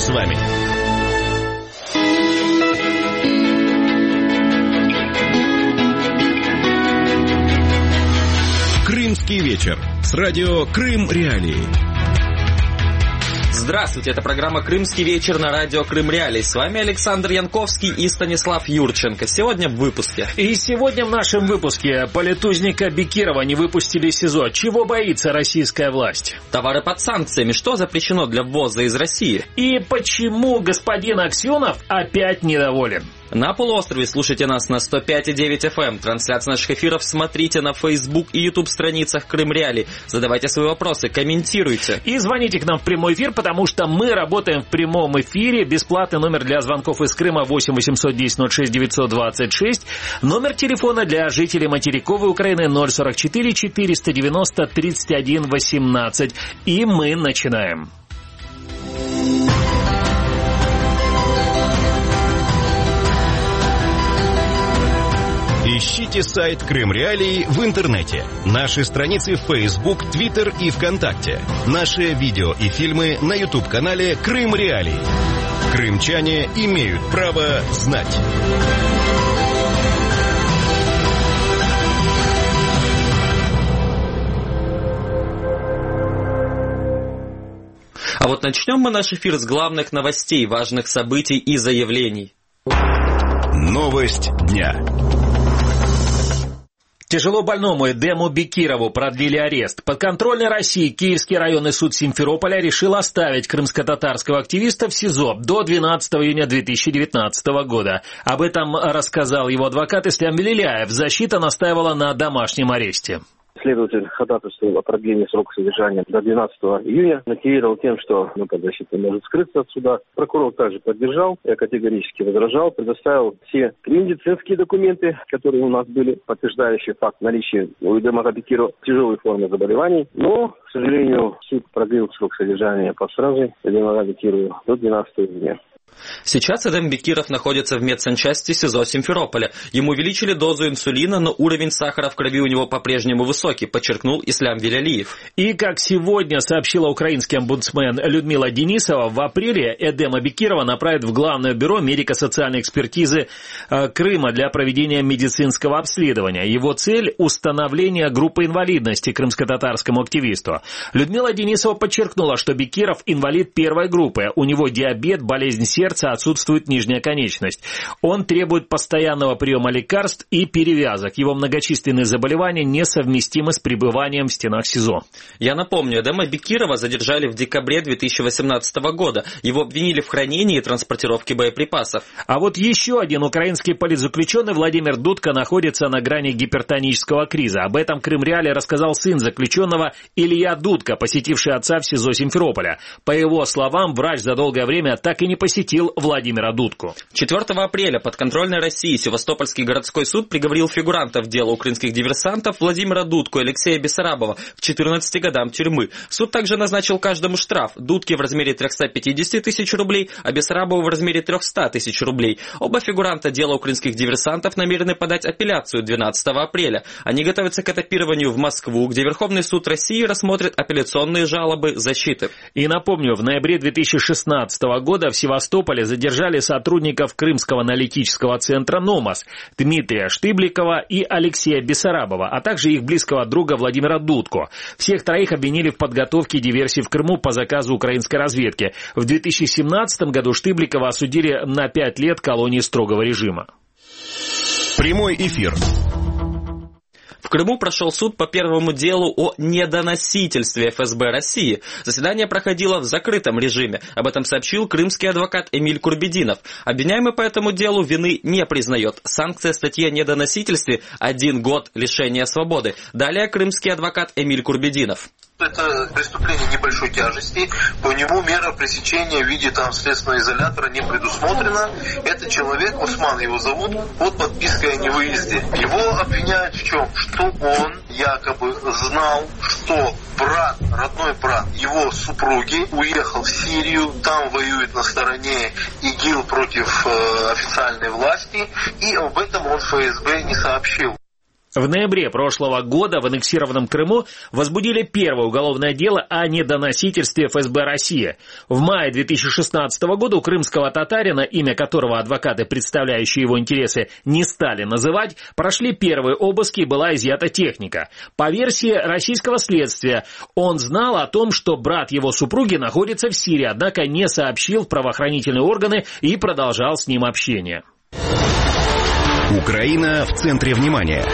с вами. Крымский вечер с радио Крым Реалии. Здравствуйте, это программа «Крымский вечер» на радио Крым Реалии. С вами Александр Янковский и Станислав Юрченко. Сегодня в выпуске. И сегодня в нашем выпуске политузника Бекирова не выпустили из СИЗО. Чего боится российская власть? Товары под санкциями. Что запрещено для ввоза из России? И почему господин Аксенов опять недоволен? На полуострове слушайте нас на 105,9 FM. Трансляцию наших эфиров смотрите на Facebook и YouTube страницах Крым Реалии. Задавайте свои вопросы, комментируйте. И звоните к нам в прямой эфир, потому что мы работаем в прямом эфире. Бесплатный номер для звонков из Крыма 8 810 06 926. Номер телефона для жителей материковой Украины 044 490 31 18. И мы начинаем. Ищите сайт Крым Реалии в интернете. Наши страницы в Facebook, Twitter и ВКонтакте. Наши видео и фильмы на YouTube-канале Крым Реалии. Крымчане имеют право знать. А вот начнем мы наш эфир с главных новостей, важных событий и заявлений. Новость дня. Тяжело больному Эдему Бекирову продлили арест. Подконтрольный России Киевский районный суд Симферополя решил оставить крымско-татарского активиста в СИЗО до 12 июня 2019 года. Об этом рассказал его адвокат Ислам Велиляев. Защита настаивала на домашнем аресте. Следователь ходатайствовал о продлении срока содержания до 12 июня, мотивировал тем, что подзащитный может скрыться от суда. Прокурор также поддержал, я категорически возражал, предоставил все медицинские документы, которые у нас были, подтверждающие факт наличия у Эдема Бекирова тяжелой формы заболеваний. Но, к сожалению, суд продлил срок содержания под стражей Эдема Бекирова до 12 июня. Сейчас Эдем Бекиров находится в медсанчасти СИЗО Симферополя. Ему увеличили дозу инсулина, но уровень сахара в крови у него по-прежнему высокий, подчеркнул Ислам Велиляев. И, как сегодня сообщила украинский омбудсмен Людмила Денисова, в апреле Эдема Бекирова направят в Главное бюро медико-социальной экспертизы Крыма для проведения медицинского обследования. Его цель – установление группы инвалидности крымско-татарскому активисту. Людмила Денисова подчеркнула, что Бекиров инвалид первой группы. У него диабет, болезнь сердца, отсутствует нижняя конечность. Он требует постоянного приема лекарств и перевязок. Его многочисленные заболевания несовместимы с пребыванием в стенах СИЗО. Я напомню, Эдема Бекирова задержали в декабре 2018 года. Его обвинили в хранении и транспортировке боеприпасов. А вот еще один украинский политзаключенный Владимир Дудко находится на грани гипертонического криза. Об этом Крым Реалии рассказал сын заключенного Илья Дудко, посетивший отца в СИЗО Симферополя. По его словам, врач за долгое время так и не посетил Владимира Дудку. 4 апреля подконтрольной России Севастопольский городской суд приговорил фигурантов дела украинских диверсантов Владимира Дудку и Алексея Бессарабова к 14 годам тюрьмы. Суд также назначил каждому штраф. Дудке в размере 350 тысяч рублей, а Бессарабову в размере 300 тысяч рублей. Оба фигуранта дела украинских диверсантов намерены подать апелляцию 12 апреля. Они готовятся к этапированию в Москву, где Верховный суд России рассмотрит апелляционные жалобы защиты. И напомню, в ноябре 2016 года в Севастополе задержали сотрудников Крымского аналитического центра «Номас» Дмитрия Штыбликова и Алексея Бессарабова, а также их близкого друга Владимира Дудку. Всех троих обвинили в подготовке диверсий в Крыму по заказу украинской разведки. В 2017 году Штыбликова осудили на 5 лет колонии строгого режима. Прямой эфир. В Крыму прошел суд по первому делу о недоносительстве ФСБ России. Заседание проходило в закрытом режиме. Об этом сообщил крымский адвокат Эмиль Курбединов. Обвиняемый по этому делу вины не признает. Санкция статьи о недоносительстве – 1 год лишения свободы. Далее крымский адвокат Эмиль Курбединов. Это преступление небольшой тяжести, по нему мера пресечения в виде следственного изолятора не предусмотрена. Это человек, Усман его зовут, под подпиской о невыезде. Его обвиняют в чем? Что он якобы знал, что родной брат его супруги уехал в Сирию, там воюет на стороне ИГИЛ против официальной власти, и об этом он ФСБ не сообщил. В ноябре прошлого года в аннексированном Крыму возбудили первое уголовное дело о недоносительстве ФСБ России. В мае 2016 года у крымского татарина, имя которого адвокаты, представляющие его интересы, не стали называть, прошли первые обыски и была изъята техника. По версии российского следствия, он знал о том, что брат его супруги находится в Сирии, однако не сообщил в правоохранительные органы и продолжал с ним общение. Украина в центре внимания.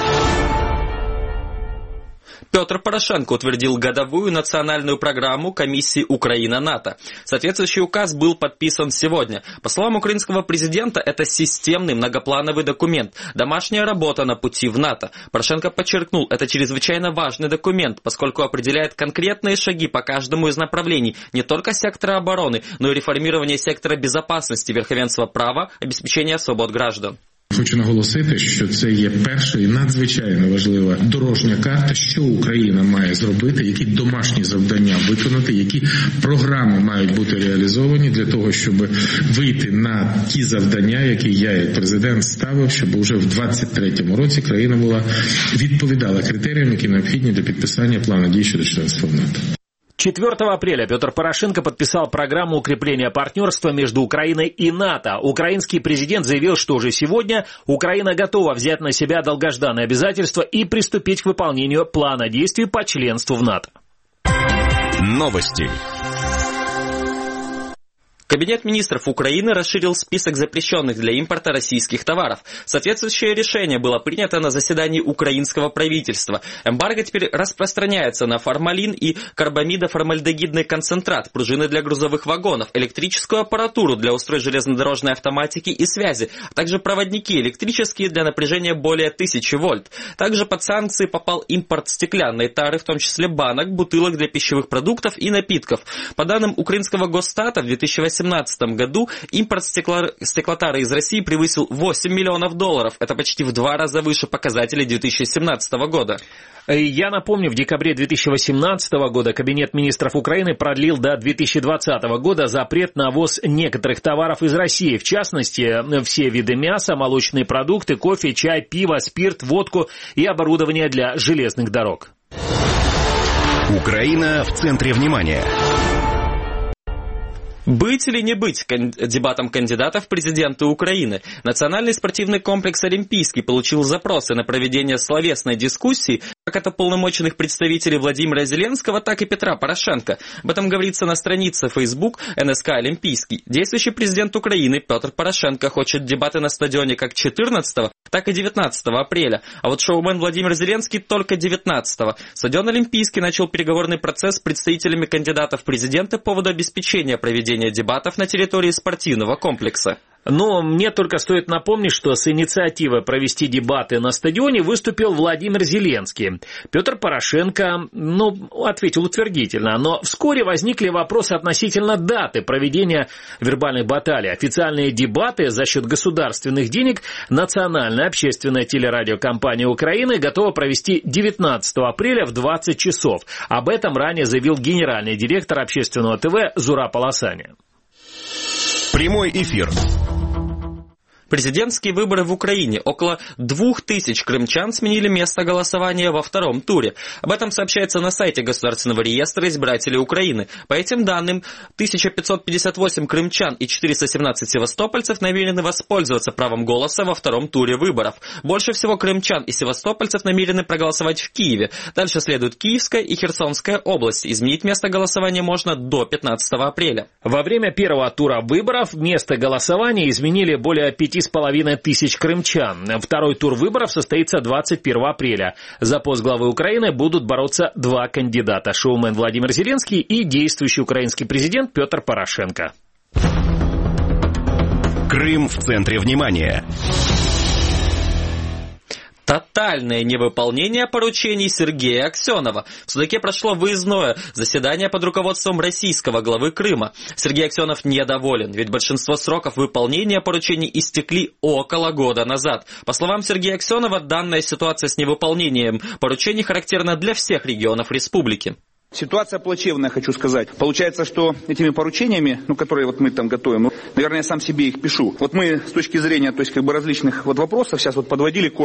Петр Порошенко утвердил годовую национальную программу Комиссии Украина-НАТО. Соответствующий указ был подписан сегодня. По словам украинского президента, это системный многоплановый документ, домашняя работа на пути в НАТО. Порошенко подчеркнул, это чрезвычайно важный документ, поскольку определяет конкретные шаги по каждому из направлений не только сектора обороны, но и реформирование сектора безопасности, верховенства права, обеспечения свобод граждан. Хочу наголосити, що це є перша і надзвичайно важлива дорожня карта, що Україна має зробити, які домашні завдання виконати, які програми мають бути реалізовані для того, щоб вийти на ті завдання, які я як президент ставив, щоб уже в 2023 році країна відповідала критеріям, які необхідні для підписання плану дій щодо членства в НАТО. 4 апреля Петр Порошенко подписал программу укрепления партнерства между Украиной и НАТО. Украинский президент заявил, что уже сегодня Украина готова взять на себя долгожданные обязательства и приступить к выполнению плана действий по членству в НАТО. Новости. Кабинет министров Украины расширил список запрещенных для импорта российских товаров. Соответствующее решение было принято на заседании украинского правительства. Эмбарго теперь распространяется на формалин и карбамидоформальдегидный концентрат, пружины для грузовых вагонов, электрическую аппаратуру для устройств железнодорожной автоматики и связи, а также проводники электрические для напряжения более 1000 вольт. Также под санкции попал импорт стеклянной тары, в том числе банок, бутылок для пищевых продуктов и напитков. По данным украинского Госстата, в 2018 году импорт стеклотары из России превысил $8 миллионов. Это почти в 2 раза выше показателей 2017 года. Я напомню, в декабре 2018 года Кабинет министров Украины продлил до 2020 года запрет на ввоз некоторых товаров из России. В частности, все виды мяса, молочные продукты, кофе, чай, пиво, спирт, водку и оборудование для железных дорог. Украина в центре внимания. Быть или не быть дебатом кандидатов в президенты Украины? Национальный спортивный комплекс «Олимпийский» получил запросы на проведение словесной дискуссии как от уполномоченных представителей Владимира Зеленского, так и Петра Порошенко. Об этом говорится на странице Facebook НСК «Олимпийский». Действующий президент Украины Петр Порошенко хочет дебаты на стадионе как 14, так и 19 апреля. А вот шоумен Владимир Зеленский только 19. Стадион «Олимпийский» начал переговорный процесс с представителями кандидатов в президенты по поводу обеспечения проведения дебатов на территории спортивного комплекса. Но мне только стоит напомнить, что с инициативой провести дебаты на стадионе выступил Владимир Зеленский. Петр Порошенко, ответил утвердительно, но вскоре возникли вопросы относительно даты проведения вербальных баталий. Официальные дебаты за счет государственных денег Национальная общественная телерадиокомпания Украины готова провести 19 апреля в 20 часов. Об этом ранее заявил генеральный директор общественного ТВ Зураб Аласаня. Прямой эфир. Президентские выборы в Украине. Около 2000 крымчан сменили место голосования во втором туре. Об этом сообщается на сайте Государственного реестра избирателей Украины. По этим данным, 1558 крымчан и 417 севастопольцев намерены воспользоваться правом голоса во втором туре выборов. Больше всего крымчан и севастопольцев намерены проголосовать в Киеве. Дальше следует Киевская и Херсонская области. Изменить место голосования можно до 15 апреля. Во время первого тура выборов место голосования изменили более 5500 крымчан. Второй тур выборов состоится 21 апреля. За пост главы Украины будут бороться 2 кандидата. Шоумен Владимир Зеленский и действующий украинский президент Петр Порошенко. Крым в центре внимания. Тотальное невыполнение поручений Сергея Аксенова. В Судаке прошло выездное заседание под руководством российского главы Крыма. Сергей Аксенов недоволен, ведь большинство сроков выполнения поручений истекли около года назад. По словам Сергея Аксенова, данная ситуация с невыполнением поручений характерна для всех регионов республики. Ситуация плачевная, хочу сказать. Получается, что этими поручениями, которые мы там готовим, наверное, я сам себе их пишу. Мы с точки зрения, различных вопросов сейчас подводили коротко,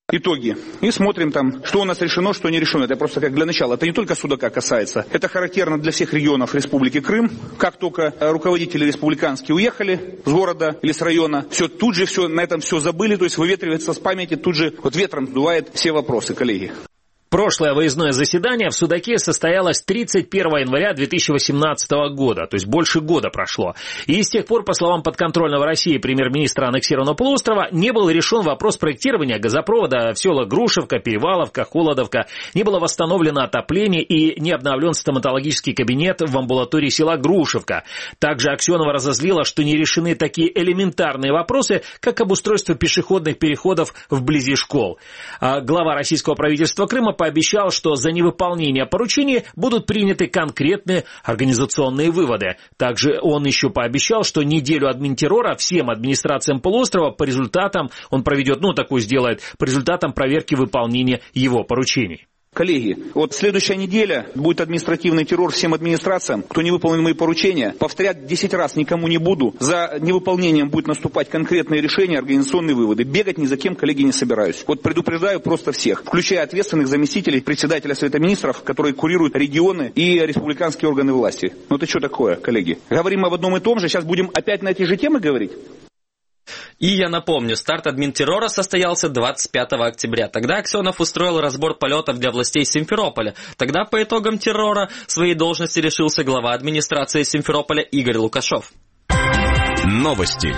итоги и смотрим там, что у нас решено, что не решено. Это просто как для начала. Это не только Судака касается. Это характерно для всех регионов Республики Крым. Как только руководители республиканские уехали с города или с района, тут же на этом все забыли, то есть выветривается с памяти, тут же ветром сдувает все вопросы, коллеги. Прошлое выездное заседание в Судаке состоялось 31 января 2018 года, то есть больше года прошло. И с тех пор, по словам подконтрольного России премьер-министра аннексированного полуострова, не был решен вопрос проектирования газопровода в селах Грушевка, Переваловка, Холодовка, не было восстановлено отопление и не обновлен стоматологический кабинет в амбулатории села Грушевка. Также Аксенова разозлила, что не решены такие элементарные вопросы, как обустройство пешеходных переходов вблизи школ. Глава российского правительства Крыма пообещал, что за невыполнение поручений будут приняты конкретные организационные выводы. Также он еще пообещал, что неделю админтеррора всем администрациям полуострова по результатам он проведет, сделает, по результатам проверки выполнения его поручений. Коллеги, следующая неделя будет административный террор всем администрациям. Кто не выполнил мои поручения, повторять 10 раз никому не буду. За невыполнением будет наступать конкретные решения, организационные выводы. Бегать ни за кем, коллеги, не собираюсь. Предупреждаю просто всех, включая ответственных заместителей председателя Совета Министров, которые курируют регионы и республиканские органы власти. Это что такое, коллеги? Говорим об одном и том же, сейчас будем опять на эти же темы говорить? И я напомню, старт админтеррора состоялся 25 октября. Тогда Аксенов устроил разбор полетов для властей Симферополя. Тогда по итогам террора своей должности лишился глава администрации Симферополя Игорь Лукашов. Новости.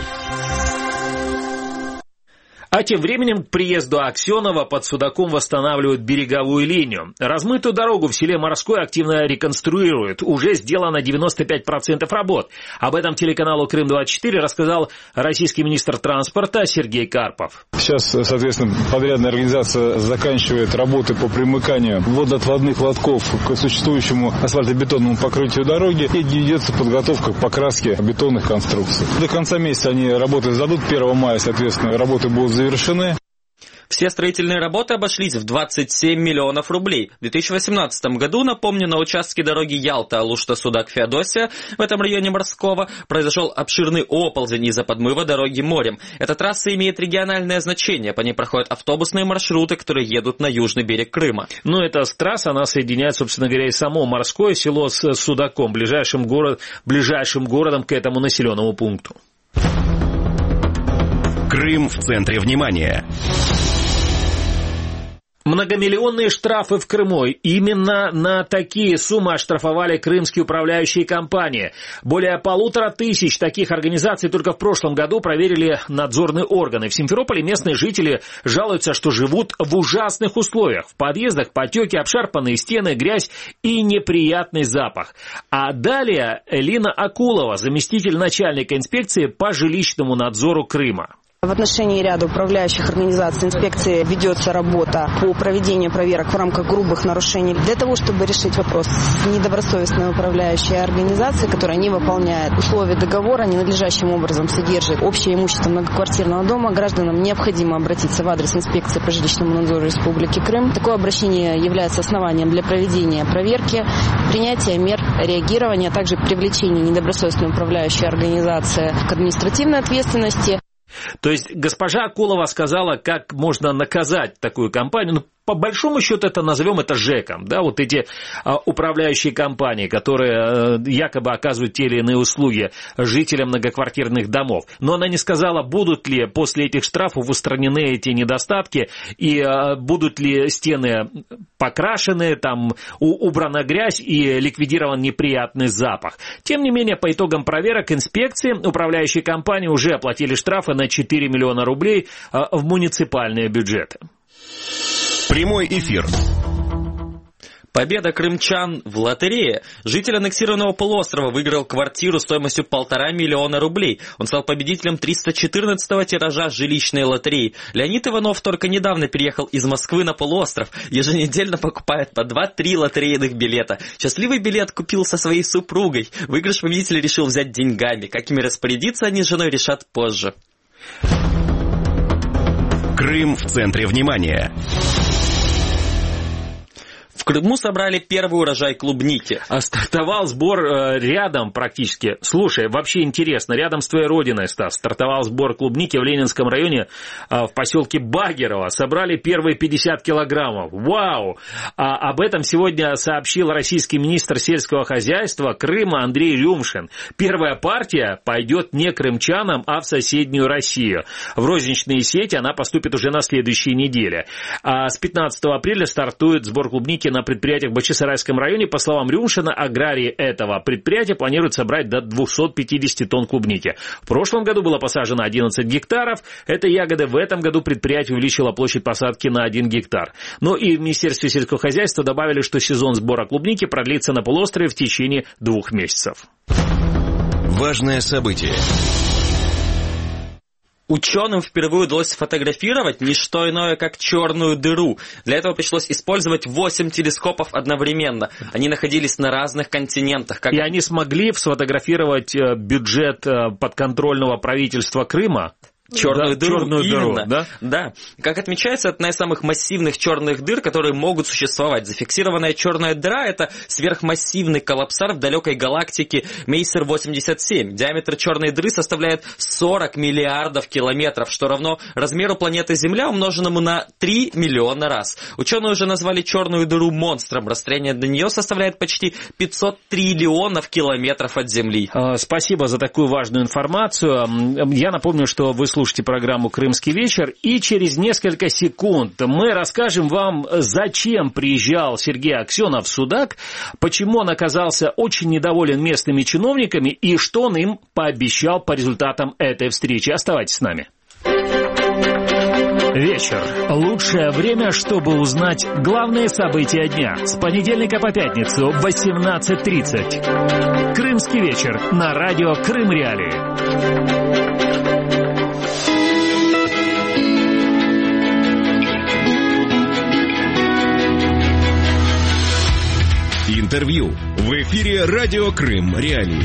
А тем временем к приезду Аксенова под Судаком восстанавливают береговую линию. Размытую дорогу в селе Морской активно реконструируют. Уже сделано 95% работ. Об этом телеканалу Крым-24 рассказал российский министр транспорта Сергей Карпов. Сейчас, соответственно, подрядная организация заканчивает работы по примыканию водоотводных лотков к существующему асфальтобетонному покрытию дороги и ведется подготовка к покраске бетонных конструкций. До конца месяца они работы сдадут, 1 мая, соответственно, работы будут завершены. Все строительные работы обошлись в 27 миллионов рублей. В 2018 году, напомню, на участке дороги Ялта-Алушта-Судак-Феодосия в этом районе Морского произошел обширный оползень из-за подмыва дороги морем. Эта трасса имеет региональное значение. По ней проходят автобусные маршруты, которые едут на южный берег Крыма. Эта трасса, она соединяет, собственно говоря, и само Морское село с Судаком, ближайшим городом к этому населенному пункту. Крым в центре внимания. Многомиллионные штрафы в Крыму. Именно на такие суммы оштрафовали крымские управляющие компании. Более 1500 таких организаций только в прошлом году проверили надзорные органы. В Симферополе местные жители жалуются, что живут в ужасных условиях. В подъездах потеки, обшарпанные стены, грязь и неприятный запах. А далее Элина Акулова, заместитель начальника инспекции по жилищному надзору Крыма. В отношении ряда управляющих организаций инспекции ведется работа по проведению проверок в рамках грубых нарушений для того, чтобы решить вопрос с недобросовестной управляющей организацией, которая не выполняет условия договора, ненадлежащим образом содержит общее имущество многоквартирного дома. Гражданам необходимо обратиться в адрес инспекции по жилищному надзору Республики Крым. Такое обращение является основанием для проведения проверки, принятия мер реагирования, а также привлечения недобросовестной управляющей организации к административной ответственности. То есть госпожа Акулова сказала, как можно наказать такую компанию. По большому счету назовем это ЖЭКом, да, эти управляющие компании, которые якобы оказывают те или иные услуги жителям многоквартирных домов. Но она не сказала, будут ли после этих штрафов устранены эти недостатки и будут ли стены покрашены, убрана грязь и ликвидирован неприятный запах. Тем не менее, по итогам проверок инспекции управляющие компании уже оплатили штрафы на 4 миллиона рублей в муниципальные бюджеты. Прямой эфир. Победа крымчан в лотерее. Житель аннексированного полуострова выиграл квартиру стоимостью 1,5 миллиона рублей. Он стал победителем 314-го тиража жилищной лотереи. Леонид Иванов только недавно переехал из Москвы на полуостров. Еженедельно покупает по 2-3 лотерейных билета. Счастливый билет купил со своей супругой. Выигрыш победитель решил взять деньгами. Какими распорядиться они с женой решат позже. Крым в центре внимания. В В Крыму собрали первый урожай клубники. Стартовал сбор рядом практически. Слушай, вообще интересно, рядом с твоей родиной, Стас, стартовал сбор клубники в Ленинском районе в поселке Багерово. Собрали первые 50 килограммов. Вау! Об этом сегодня сообщил российский министр сельского хозяйства Крыма Андрей Рюмшин. Первая партия пойдет не крымчанам, а в соседнюю Россию. В розничные сети она поступит уже на следующей неделе. С 15 апреля стартует сбор клубники на предприятиях в Бахчисарайском районе. По словам Рюмшина, аграрии этого предприятия планируют собрать до 250 тонн клубники. В прошлом году было посажено 11 гектаров. Этой ягоды в этом году предприятие увеличило площадь посадки на 1 гектар. Но и в Министерстве сельского хозяйства добавили, что сезон сбора клубники продлится на полуострове в течение 2 месяцев. Важное событие. Ученым впервые удалось сфотографировать не что иное, как черную дыру. Для этого пришлось использовать 8 телескопов одновременно. Они находились на разных континентах. И они смогли сфотографировать бюджет подконтрольного правительства Крыма? Черную дыру, именно. Да? Да. Как отмечается, это одна из самых массивных черных дыр, которые могут существовать. Зафиксированная черная дыра – это сверхмассивный коллапсар в далекой галактике Мейсер-87. Диаметр черной дыры составляет 40 миллиардов километров, что равно размеру планеты Земля, умноженному на 3 миллиона раз. Ученые уже назвали черную дыру монстром. Расстояние до нее составляет почти 500 триллионов километров от Земли. Спасибо за такую важную информацию. Я напомню, что вы слушайте программу «Крымский вечер», и через несколько секунд мы расскажем вам, зачем приезжал Сергей Аксенов в Судак, почему он оказался очень недоволен местными чиновниками и что он им пообещал по результатам этой встречи. Оставайтесь с нами. Вечер. Лучшее время, чтобы узнать главные события дня. С понедельника по пятницу в 18:30. «Крымский вечер» на радио «Крым Реалии». Интервью. В эфире радио «Крым Реалии».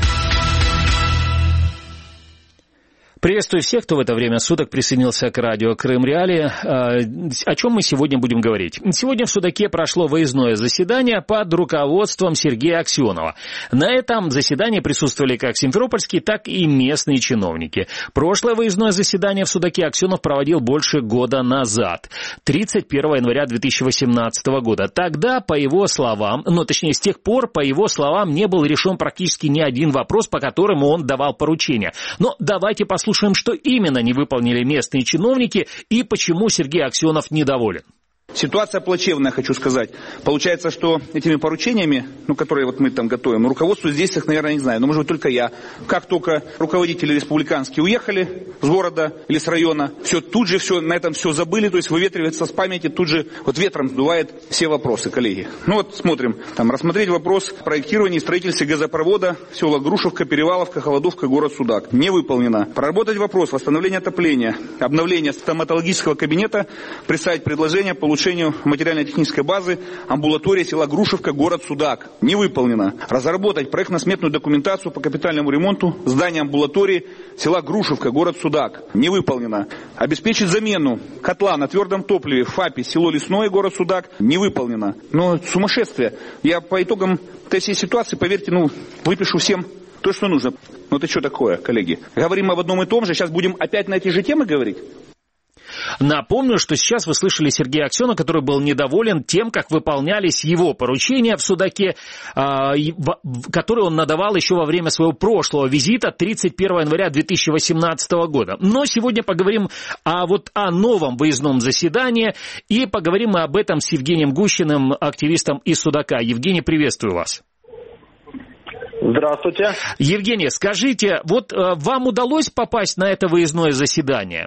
Приветствую всех, кто в это время суток присоединился к радио «Крым Реалии». О чем мы сегодня будем говорить? Сегодня в Судаке прошло выездное заседание под руководством Сергея Аксенова. На этом заседании присутствовали как симферопольские, так и местные чиновники. Прошлое выездное заседание в Судаке Аксенов проводил больше года назад, 31 января 2018 года. Тогда, по его словам, с тех пор, по его словам, не был решен практически ни один вопрос, по которому он давал поручения. Но давайте послушаем, что именно не выполнили местные чиновники и почему Сергей Аксенов недоволен. Ситуация плачевная, хочу сказать. Получается, что этими поручениями, которые мы там готовим, руководство здесь их, наверное, не знаю, но, может быть, только я. Как только руководители республиканские уехали с города или с района, тут же на этом все забыли, то есть выветривается с памяти, тут же ветром сдувает все вопросы, коллеги. Смотрим, рассмотреть вопрос проектирования и строительства газопровода села Грушевка, Переваловка, Холодовка, город Судак. Не выполнено. Проработать вопрос восстановления отопления, обновления стоматологического кабинета, представить предложение по улучшению материально-технической базы амбулатории села Грушевка, город Судак. Не выполнено. Разработать проектно-сметную документацию по капитальному ремонту здания амбулатории села Грушевка, город Судак. Не выполнено. Обеспечить замену котла на твердом топливе в ФАПе село Лесное, город Судак. Не выполнено. Сумасшествие. Я по итогам этой всей ситуации, поверьте, выпишу всем то, что нужно. Это что такое, коллеги? Говорим об одном и том же, сейчас будем опять на эти же темы говорить? Напомню, что сейчас вы слышали Сергея Аксенова, который был недоволен тем, как выполнялись его поручения в Судаке, которые он надавал еще во время своего прошлого визита 31 января 2018 года. Но сегодня поговорим о новом выездном заседании и поговорим мы об этом с Евгением Гущиным, активистом из Судака. Евгений, приветствую вас. Здравствуйте. Евгений, скажите, вам удалось попасть на это выездное заседание?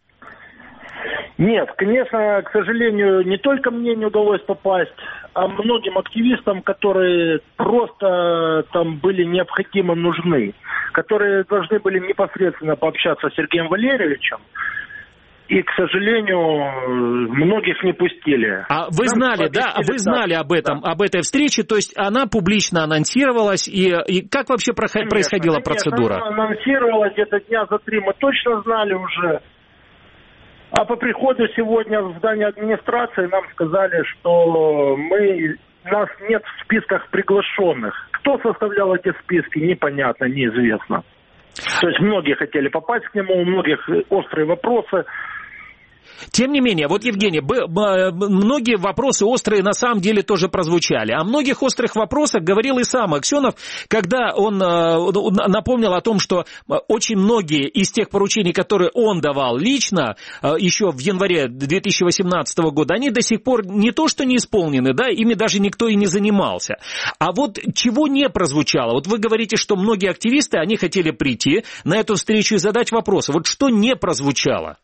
Нет, конечно, к сожалению, не только мне не удалось попасть, а многим активистам, которые просто там были необходимо нужны, которые должны были непосредственно пообщаться с Сергеем Валерьевичем. И, к сожалению, многих не пустили. А вы знали, вы знали об этой встрече, то есть она публично анонсировалась, и как вообще происходила процедура? Она анонсировалась где-то дня за 3, мы точно знали уже. А по приходу сегодня в здание администрации нам сказали, что нас нет в списках приглашенных. Кто составлял эти списки, непонятно, неизвестно. То есть многие хотели попасть к нему, у многих острые вопросы. Тем не менее, вот, Евгений, многие вопросы острые на самом деле тоже прозвучали. О многих острых вопросах говорил и сам Аксенов, когда он напомнил о том, что очень многие из тех поручений, которые он давал лично еще в январе 2018 года, они до сих пор не то что не исполнены, да, ими даже никто и не занимался. А вот чего не прозвучало? Вот вы говорите, что многие активисты, они хотели прийти на эту встречу и задать вопросы. Вот что не прозвучало?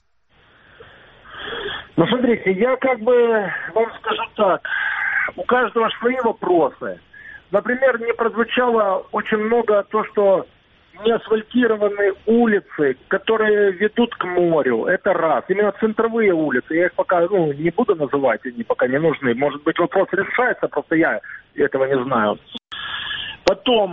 Ну, смотрите, я вам скажу так, у каждого свои вопросы. Например, не прозвучало очень много то, что не асфальтированные улицы, которые ведут к морю, это раз. Именно центровые улицы, я их пока не буду называть, они пока не нужны. Может быть, вопрос решается, просто я этого не знаю. Потом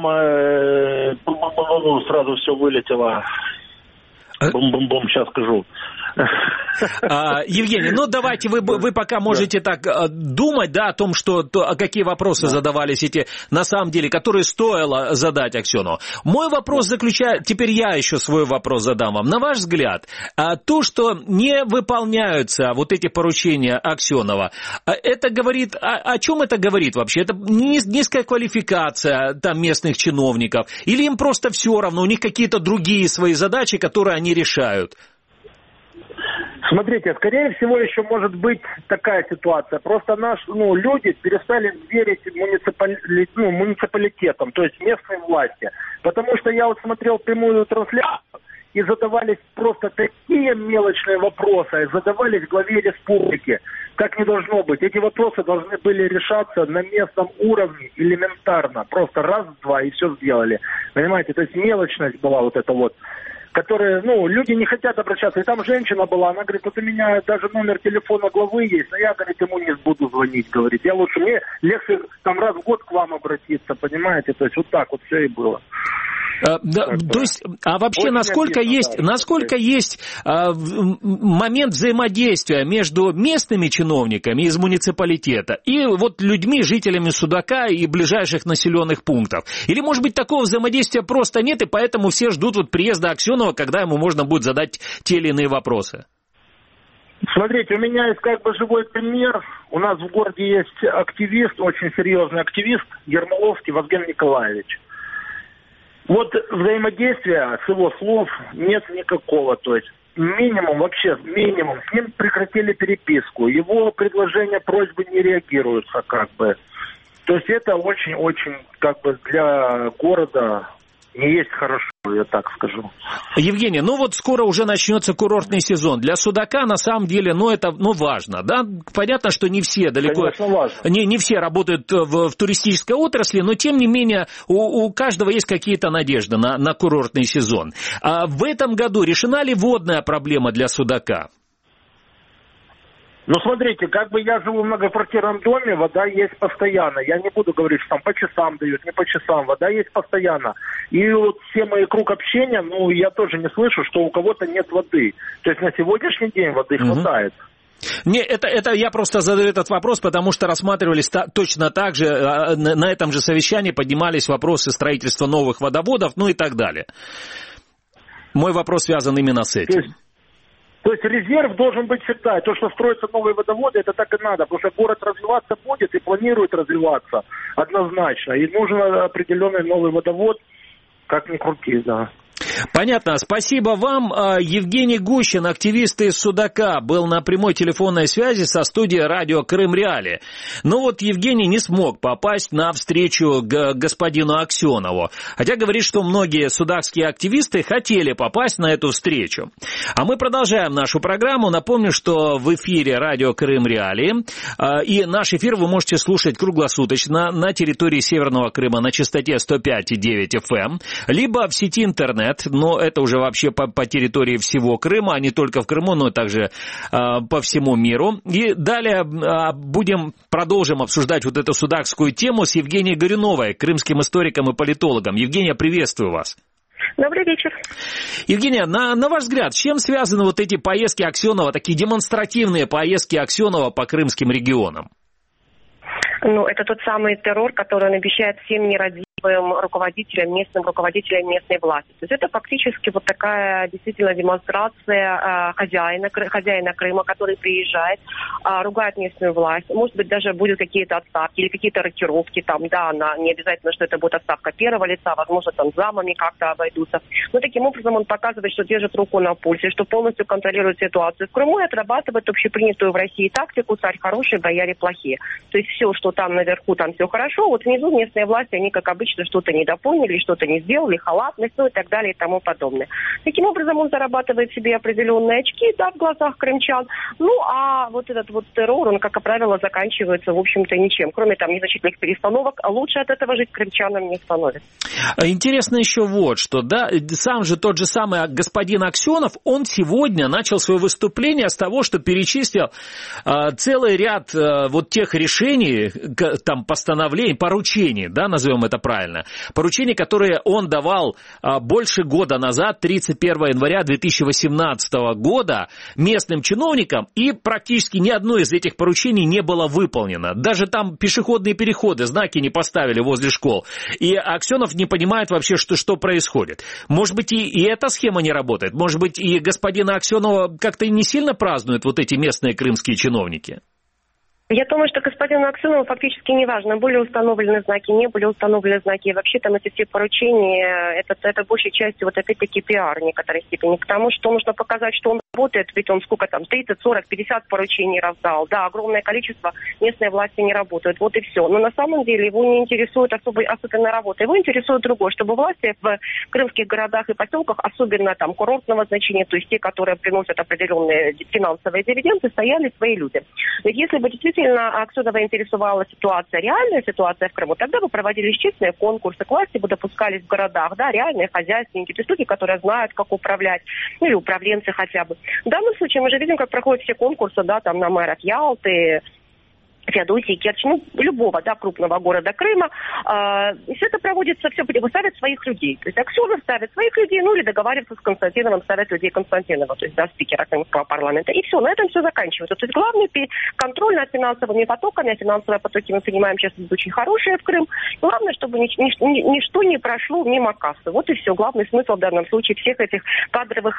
сразу все вылетело. Бум-бум-бум, сейчас скажу. Евгений, давайте вы пока можете так думать, да, о том, какие вопросы задавались эти, на самом деле, которые стоило задать Аксенову. Мой вопрос теперь я еще свой вопрос задам вам. На ваш взгляд, то, что не выполняются вот эти поручения Аксенова, это говорит, о чем это говорит вообще? Это низкая квалификация там местных чиновников? Или им просто все равно, у них какие-то другие свои задачи, которые они решают? Смотрите, скорее всего, еще может быть такая ситуация. Просто люди перестали верить муниципалитетам, то есть местной власти. Потому что я смотрел прямую трансляцию, и задавались просто такие мелочные вопросы, задавались главе республики. Так не должно быть. Эти вопросы должны были решаться на местном уровне элементарно. Просто раз-два и все сделали. Понимаете, то есть мелочность была вот эта вот. Которые, люди не хотят обращаться. И там женщина была, она говорит, вот у меня даже номер телефона главы есть, но я, говорит, ему не буду звонить, говорит. Мне легче там раз в год к вам обратиться, понимаете? То есть вот так вот все и было. То есть, а вообще, насколько есть момент взаимодействия между местными чиновниками из муниципалитета и вот людьми, жителями Судака и ближайших населенных пунктов? Или, может быть, такого взаимодействия просто нет, и поэтому все ждут вот приезда Аксенова, когда ему можно будет задать те или иные вопросы? Смотрите, у меня есть живой пример. У нас в городе есть активист, очень серьезный активист, Ермоловский Вазген Николаевич. Вот взаимодействия, с его слов, нет никакого. То есть минимум. С ним прекратили переписку. Его предложения, просьбы не реагируются То есть это очень-очень для города не есть хорошо, я так скажу. Евгений, скоро уже начнется курортный сезон. Для Судака, на самом деле, это важно, да? Понятно, что не все не все работают в туристической отрасли, но, тем не менее, у каждого есть какие-то надежды на курортный сезон. А в этом году решена ли водная проблема для Судака? Смотрите, я живу в многоквартирном доме, вода есть постоянно. Я не буду говорить, что там по часам дают, не по часам. Вода есть постоянно. И вот все мои круг общения, я тоже не слышу, что у кого-то нет воды. То есть на сегодняшний день воды хватает. Не, это я просто задаю этот вопрос, потому что рассматривались точно так же, на этом же совещании поднимались вопросы строительства новых водоводов, и так далее. Мой вопрос связан именно с этим. То есть резерв должен быть всегда. То, что строятся новые водоводы, это так и надо. Потому что город развиваться будет и планирует развиваться однозначно. И нужен определенный новый водовод, как ни крути, да. Понятно. Спасибо вам. Евгений Гущин, активист из Судака, был на прямой телефонной связи со студией радио Крым Реалии. Евгений не смог попасть на встречу к господину Аксенову. Хотя говорит, что многие судакские активисты хотели попасть на эту встречу. А мы продолжаем нашу программу. Напомню, что в эфире радио Крым Реалии. И наш эфир вы можете слушать круглосуточно на территории Северного Крыма на частоте 105,9 FM, либо в сети интернет. Но это уже вообще по территории всего Крыма, а не только в Крыму, но также по всему миру. И далее продолжим обсуждать вот эту судакскую тему с Евгенией Горюновой, крымским историком и политологом. Евгения, приветствую вас. Добрый вечер. Евгения, на ваш взгляд, с чем связаны вот эти поездки Аксенова, такие демонстративные поездки Аксенова по крымским регионам? Ну, это тот самый террор, который он обещает всем нерадивым руководителям, местным руководителям местной власти. То есть это фактически вот такая действительно демонстрация хозяина Крыма, который приезжает, ругает местную власть. Может быть, даже будут какие-то отставки или какие-то рокировки там, да, не обязательно, что это будет отставка первого лица, возможно, там замами как-то обойдутся. Но таким образом он показывает, что держит руку на пульсе, что полностью контролирует ситуацию в Крыму и отрабатывает общепринятую в России тактику «царь хороший, бояре плохие». То есть все, что там наверху, там все хорошо, вот внизу местные власти, они, как обычно, что-то недопоняли, что-то не сделали, халатность, ну и так далее и тому подобное. Таким образом, он зарабатывает себе определенные очки, да, в глазах крымчан. Ну, а вот этот вот террор, он, как правило, заканчивается, в общем-то, ничем. Кроме там незначительных перестановок, а лучше от этого жить крымчанам не становится. Интересно еще вот что, да, сам же тот же самый господин Аксенов, он сегодня начал свое выступление с того, что перечислил целый ряд вот тех решений, там, постановлений, поручений, да, назовем это правильно, поручения, которые он давал больше года назад, 31 января 2018 года, местным чиновникам, и практически ни одно из этих поручений не было выполнено. Даже там пешеходные переходы, знаки не поставили возле школ. И Аксенов не понимает вообще, что происходит. Может быть, и эта схема не работает? Может быть, и господина Аксенова как-то не сильно празднуют вот эти местные крымские чиновники? Я думаю, что господину Аксенову фактически не важно, были установлены знаки, не были установлены знаки. И вообще там эти все поручения, это большей частью вот опять-таки пиар в некоторой степени. Потому что нужно показать, что он работает, ведь он сколько там, 30, 40, 50 поручений раздал. Да, огромное количество, местные власти не работают, вот и все. Но на самом деле его не интересует особенно работа. Его интересует другое, чтобы власти в крымских городах и поселках, особенно там курортного значения, то есть те, которые приносят определенные финансовые дивиденды, стояли свои люди. Ведь если бы действительно Аксенова интересовала ситуация, реальная ситуация в Крыму, тогда бы проводились честные конкурсы, к власти бы допускались в городах, да, реальные хозяйственники, то есть люди, которые знают, как управлять, или управленцы хотя бы. В данном случае мы же видим, как проходят все конкурсы, да, там на мэров Ялты, Феодосии, Керчи, ну, любого, да, крупного города Крыма. Все это проводится, все ставят своих людей. То есть Аксенов ставит своих людей, ну, или договаривается с Константиновым, ставят людей Константинова, то есть, да, спикера Крымского парламента. И все, на этом все заканчивается. То есть главный контроль над финансовыми потоками, а финансовые потоки, мы понимаем, сейчас идут очень хорошие в Крым. Главное, чтобы ничто не прошло мимо кассы. Вот и все. Главный смысл в данном случае всех этих кадровых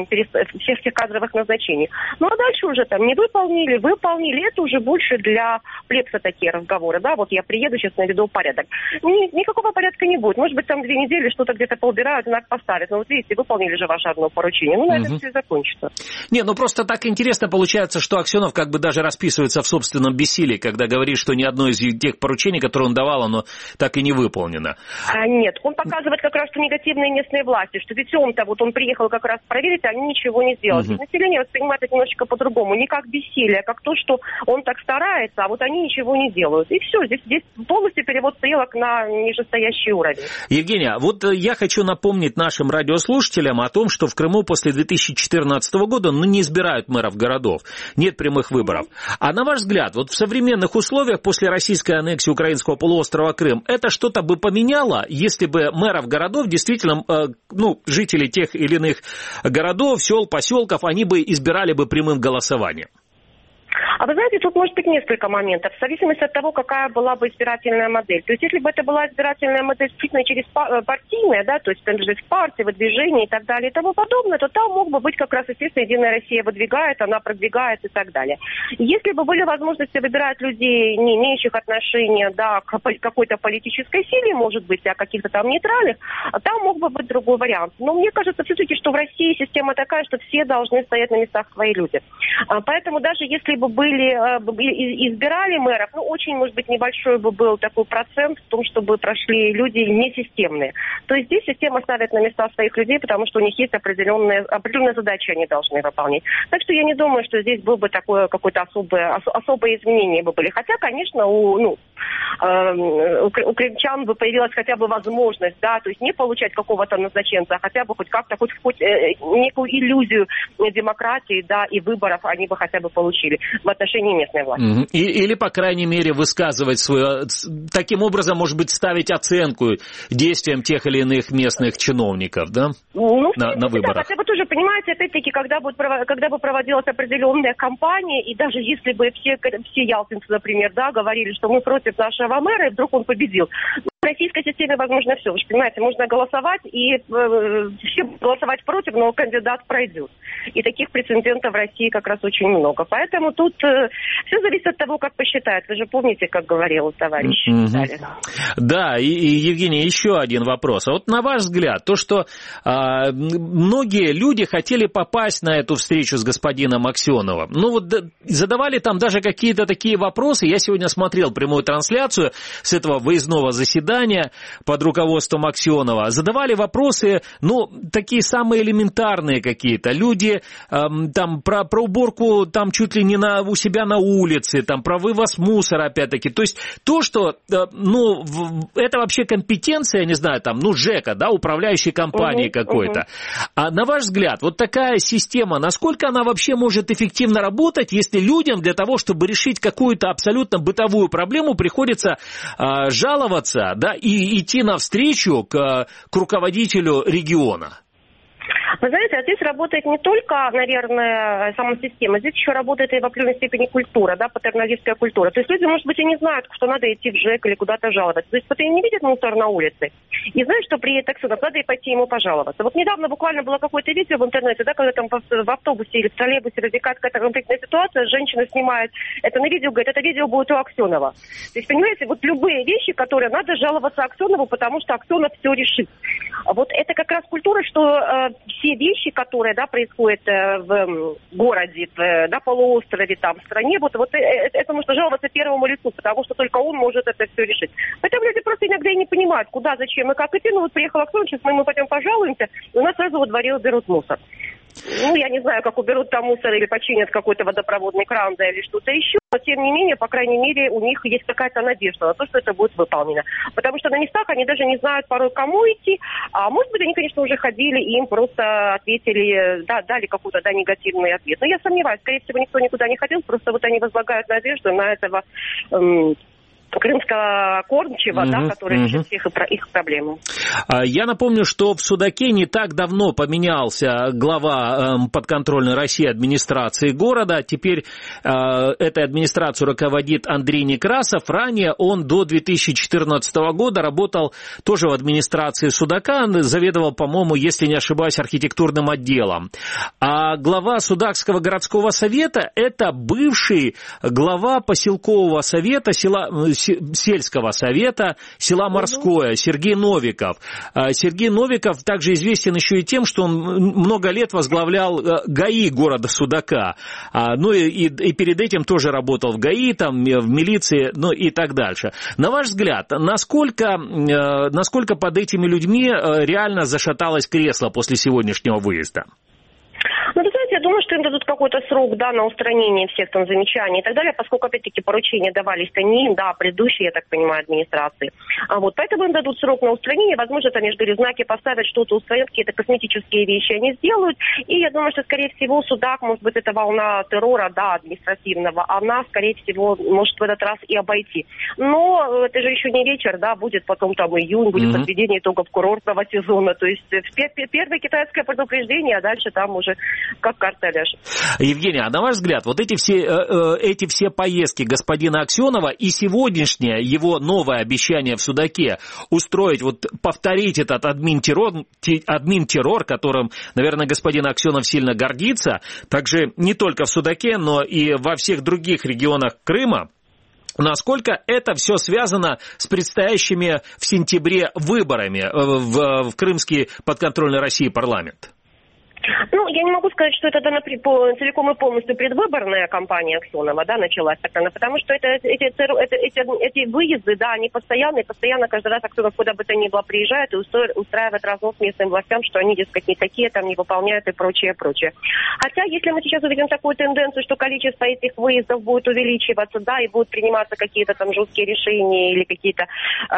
назначений. Ну, а дальше уже там не выполнили, это уже больше для плебса такие разговоры, да, вот я приеду, сейчас наведу порядок. Никакого порядка не будет. Может быть, там 2 недели что-то где-то поубирают, знак поставят. Но вот видите, выполнили же ваше одно поручение. Ну, на этом все и закончится. Не, ну просто так интересно получается, что Аксенов как бы даже расписывается в собственном бессилии, когда говорит, что ни одно из тех поручений, которые он давал, оно так и не выполнено. Нет, он показывает как раз, что негативные местные власти, что ведь он-то, вот он приехал как раз проверить, а они ничего не сделали. Население воспринимает это немножечко по-другому. Не как бессилие, а как то, что он так старается, а вот они ничего не делают. И все, здесь полностью перевод стрелок на нижестоящий уровень. Евгения, вот я хочу напомнить нашим радиослушателям о том, что в Крыму после 2014 года не избирают мэров городов, нет прямых выборов. А на ваш взгляд, вот в современных условиях после российской аннексии украинского полуострова Крым, это что-то бы поменяло, если бы мэров городов действительно, жители тех или иных городов, сел, поселков, они бы избирали бы прямым голосованием? А вы знаете, тут может быть несколько моментов, в зависимости от того, какая была бы избирательная модель. То есть, если бы это была избирательная модель исключительно через партийная, да, то есть принадлежать партии, выдвижение и так далее и тому подобное, то там мог бы быть как раз, естественно, Единая Россия выдвигает, она продвигает и так далее. Если бы были возможности выбирать людей, не имеющих отношения, да, к какой-то политической силе, может быть, а каких-то там нейтральных, там мог бы быть другой вариант. Но мне кажется все-таки, что в России система такая, что все должны стоять на местах свои люди. Поэтому даже если бы избирали мэров, очень, может быть, небольшой бы был такой процент в том, чтобы прошли люди несистемные. То есть здесь система ставит на места своих людей, потому что у них есть определенные задачи, они должны выполнять. Так что я не думаю, что здесь было бы такое какое-то особое изменение бы были. Хотя, конечно, у крымчан бы появилась хотя бы возможность, да, то есть не получать какого-то назначенца, а хотя бы хоть как-то, хоть некую иллюзию демократии, да, и выборов они бы хотя бы получили. В отношении местной власти. Или, по крайней мере, высказывать свое... Таким образом, может быть, ставить оценку действиям тех или иных местных чиновников, да? На выборах. Да, хотя бы тоже, понимаете, опять-таки, когда бы проводилась определенная кампания, и даже если бы все ялтинцы, например, да, говорили, что мы против нашего мэра, и вдруг он победил. В российской системе возможно все. Вы же понимаете, можно голосовать, и все голосовать против, но кандидат пройдет. И таких прецедентов в России как раз очень много. Поэтому тут все зависит от того, как посчитают. Вы же помните, как говорил товарищ Сталин. Да, и Евгений, еще один вопрос. А вот на ваш взгляд, то, что многие люди хотели попасть на эту встречу с господином Аксеновым, ну вот задавали там даже какие-то такие вопросы. Я сегодня смотрел прямую трансляцию с этого выездного заседания под руководством Аксенова. Задавали вопросы, ну, такие самые элементарные какие-то. Люди там про уборку там чуть ли не у себя на улице, там про вывоз мусора, опять-таки. То есть то, что, ну, это вообще компетенция, я не знаю, там, ну, ЖЭКа, да, управляющей компании какой-то. А на ваш взгляд, вот такая система, насколько она вообще может эффективно работать, если людям для того, чтобы решить какую-то абсолютно бытовую проблему, приходится жаловаться, да, и идти навстречу к руководителю региона? Вы знаете, здесь работает не только, наверное, сама система, здесь еще работает и в определенной степени культура, да, патерналистская культура. То есть люди, может быть, и не знают, что надо идти в ЖЭК или куда-то жаловаться. То есть вот они не видят мусор на улице и знают, что приедет Аксенов, надо и пойти ему пожаловаться. Вот недавно буквально было какое-то видео в интернете, да, когда там в автобусе или в троллейбусе возникает какая-то конфликтная ситуация, женщина снимает это на видео, говорит, это видео будет у Аксенова. То есть, понимаете, вот любые вещи, которые надо жаловаться Аксенову, потому что Аксенов все решит. Вот это как раз культура, что все вещи, которые, да, происходят в городе, на полуострове, там, в стране, вот это нужно жаловаться первому лицу, потому что только он может это все решить. Поэтому люди просто иногда и не понимают, куда, зачем и как идти. Ну вот приехал Аксенов, сейчас мы ему пойдем пожалуемся, и у нас сразу во дворе уберут мусор. Ну, я не знаю, как уберут там мусор или починят какой-то водопроводный кран, да, или что-то еще. Но, тем не менее, по крайней мере, у них есть какая-то надежда на то, что это будет выполнено. Потому что на местах они даже не знают порой, кому идти. А может быть, они, конечно, уже ходили, и им просто ответили, да, дали какой-то, да, негативный ответ. Но я сомневаюсь, скорее всего, никто никуда не ходил, просто вот они возлагают надежду на этого крымского кормчего, да, который решит всех их проблемы. Я напомню, что в Судаке не так давно поменялся глава подконтрольной России администрации города. Теперь этой администрацией руководит Андрей Некрасов. Ранее он до 2014 года работал тоже в администрации Судака. Заведовал, по-моему, если не ошибаюсь, архитектурным отделом. А глава Судакского городского совета – это бывший глава поселкового совета сельского совета села Морское Сергей Новиков. Сергей Новиков также известен еще и тем, что он много лет возглавлял ГАИ города Судака. Ну и перед этим тоже работал в ГАИ, там, в милиции, ну и так дальше. На ваш взгляд, насколько под этими людьми реально зашаталось кресло после сегодняшнего выезда? Ну, вы знаете, я думаю, что им дадут какой-то срок, да, на устранение всех там замечаний и так далее, поскольку, опять-таки, поручения давались-то не им, да, предыдущей, я так понимаю, администрации. Вот, поэтому им дадут срок на устранение, возможно, там между знаки поставят, что-то устранят, какие-то косметические вещи они сделают, и я думаю, что, скорее всего, Судак, может быть, это волна террора, да, административного, она, скорее всего, может в этот раз и обойти. Но это же еще не вечер, да, будет потом там июнь, будет подведение итогов курортного сезона, то есть первое китайское предупреждение, а дальше там уже как карта ляжет. Евгений, а на ваш взгляд, вот эти все поездки господина Аксенова и сегодняшнее его новое обещание в Судаке устроить, вот повторить этот админ-террор, которым, наверное, господин Аксенов сильно гордится, также не только в Судаке, но и во всех других регионах Крыма, насколько это все связано с предстоящими в сентябре выборами в Крымский подконтрольный России парламент? Ну, я не могу сказать, что это целиком и полностью предвыборная кампания Аксенова, да, началась тогда, потому что эти выезды, да, они постоянно каждый раз Аксенов куда бы то ни было приезжает и устраивает разнос местным властям, что они, дескать, не такие, там, не выполняют и прочее. Хотя, если мы сейчас увидим такую тенденцию, что количество этих выездов будет увеличиваться, да, и будут приниматься какие-то там жесткие решения или какие-то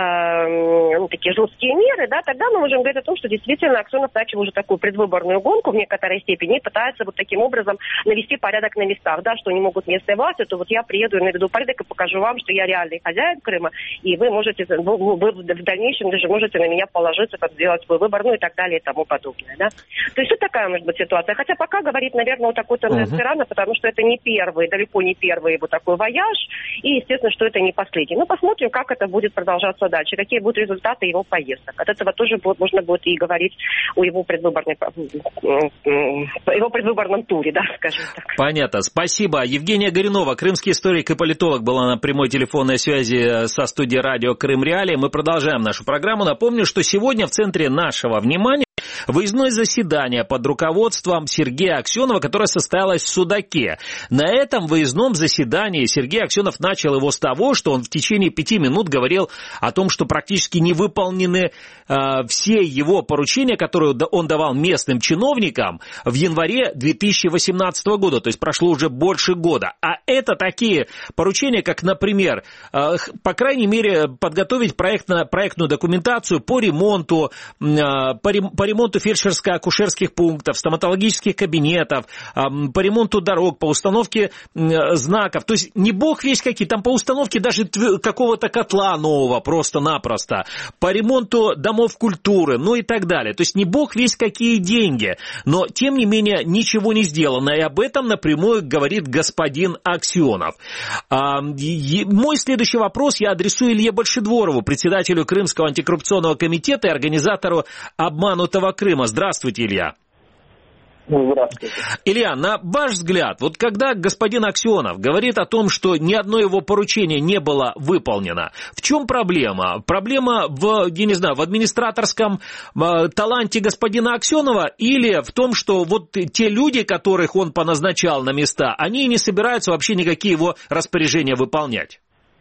такие жесткие меры, да, тогда мы можем говорить о том, что действительно Аксенов начал уже такую предвыборную гонку, в некоторой степени, и пытаются вот таким образом навести порядок на местах, да, что не могут местные власти, то вот я приеду и наведу порядок и покажу вам, что я реальный хозяин Крыма, и вы можете, вы в дальнейшем даже можете на меня положиться, как сделать свой выбор, ну и так далее и тому подобное, да. То есть вот такая может быть ситуация. Хотя пока говорит, наверное, вот такой тенденции рано, потому что это не первый, далеко не первый вот такой вояж, и, естественно, что это не последний. Ну, посмотрим, как это будет продолжаться дальше, какие будут результаты его поездок. От этого тоже можно будет и говорить о его предвыборном туре, да, скажем так. Понятно. Спасибо. Евгения Горюнова, крымский историк и политолог, была на прямой телефонной связи со студией радио Крым Реалии. Мы продолжаем нашу программу. Напомню, что сегодня в центре нашего внимания выездное заседание под руководством Сергея Аксенова, которое состоялось в Судаке. На этом выездном заседании Сергей Аксенов начал его с того, что он в течение 5 минут говорил о том, что практически не выполнены все его поручения, которые он давал местным чиновникам в январе 2018 года, то есть прошло уже больше года. А это такие поручения, как, например, по крайней мере, подготовить проектную документацию по ремонту фельдшерско-акушерских пунктов, стоматологических кабинетов, по ремонту дорог, по установке знаков. То есть не бог весть какие, там по установке даже какого-то котла нового просто-напросто, по ремонту домов культуры, ну и так далее. То есть не бог весть какие деньги. Но, тем не менее, ничего не сделано. И об этом напрямую говорит господин Аксенов. Мой следующий вопрос я адресую Илье Большедворову, председателю Крымского антикоррупционного комитета и организатору обманутого Крыма. Здравствуйте, Илья. Здравствуйте. Илья, на ваш взгляд, вот когда господин Аксенов говорит о том, что ни одно его поручение не было выполнено, в чем проблема? Проблема в администраторском таланте господина Аксенова или в том, что вот те люди, которых он поназначал на места, они не собираются вообще никакие его распоряжения выполнять?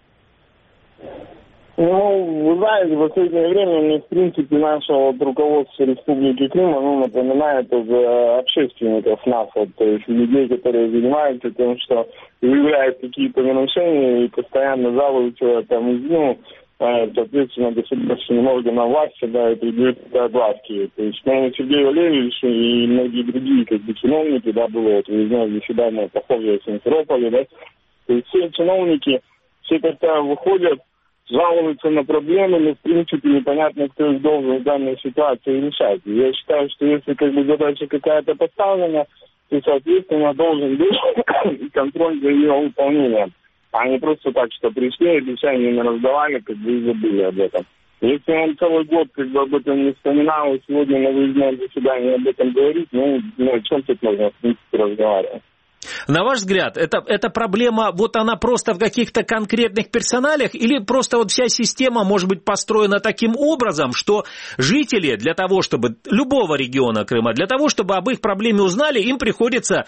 Ну, вы знаете, в последнее время мне, в принципе, наше руководство Республики Крым, напоминает уже общественников нас, то есть людей, которые занимаются тем, что выявляют какие-то нарушения и постоянно жалуются, соответственно, государственным органам власти, и придают огласки. То есть, Сергей Валерьевич и многие другие, чиновники, было выездное заседание похожее в Симферополе, то есть все чиновники, все как-то выходят, жалуются на проблемы, но в принципе непонятно, кто их должен в данной ситуации решать. Я считаю, что если задача какая-то поставлена, то, соответственно, должен быть контроль за ее выполнением, а не просто так, что пришли, обещания не раздавали, и забыли об этом. Если он целый год об этом не вспоминал, и сегодня на выездном заседании об этом говорит, о чем тут можно, в принципе, разговаривать? На ваш взгляд, это проблема, она просто в каких-то конкретных персоналиях, или просто вся система может быть построена таким образом, что жители любого региона Крыма, для того, чтобы об их проблеме узнали, им приходится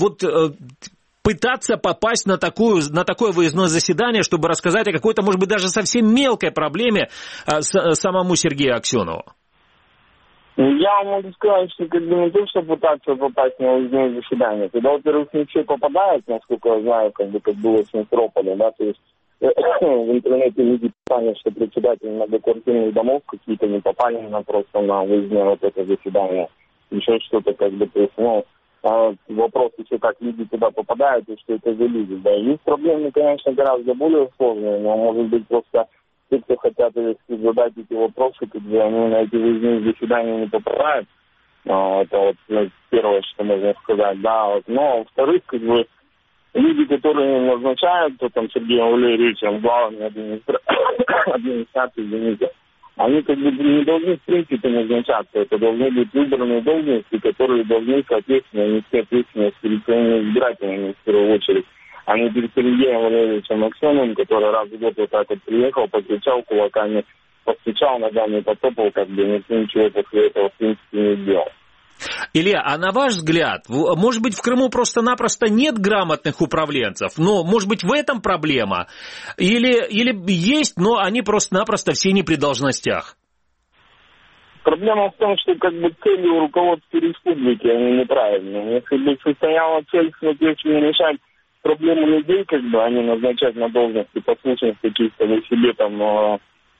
пытаться попасть на такое выездное заседание, чтобы рассказать о какой-то, может быть, даже совсем мелкой проблеме самому Сергею Аксенову? Я могу сказать, что не то, что пытаться попасть на выездное заседание. Когда, во-первых, не все попадают, насколько я знаю, как было в Симферополе, то есть в интернете люди писали, что председатели многоквартирных домов какие-то не попали просто на выездное это заседание. Еще что-то то есть, вопрос еще как люди туда попадают и что это за люди. Есть проблемы, конечно, гораздо более сложные, но может быть просто те, кто хотят задать эти вопросы, они на эти выездные заседания не попадают. Это первое, что можно сказать. Но, во-вторых, люди, которые назначают, Сергеем Валерьевичем, главной администрации, они не должны, в принципе, назначаться. Это должны быть выбранные должности, которые должны, соответственно, нести ответственность перед своими избирателями, в первую очередь. А не перед Сергеем Валерьевичем Аксеновым, который раз в год приехал, покричал кулаками, постучал ногами, потопал, ничего после этого, в принципе, не сделал. Илья, а на ваш взгляд, может быть, в Крыму просто-напросто нет грамотных управленцев? Но, может быть, в этом проблема? Или есть, но они просто-напросто все не при должностях? Проблема в том, что цели у руководства республики, они неправильные. Если бы состояла цель, соответственно, решать проблему людей, а не назначать на должности послушных каких-то себе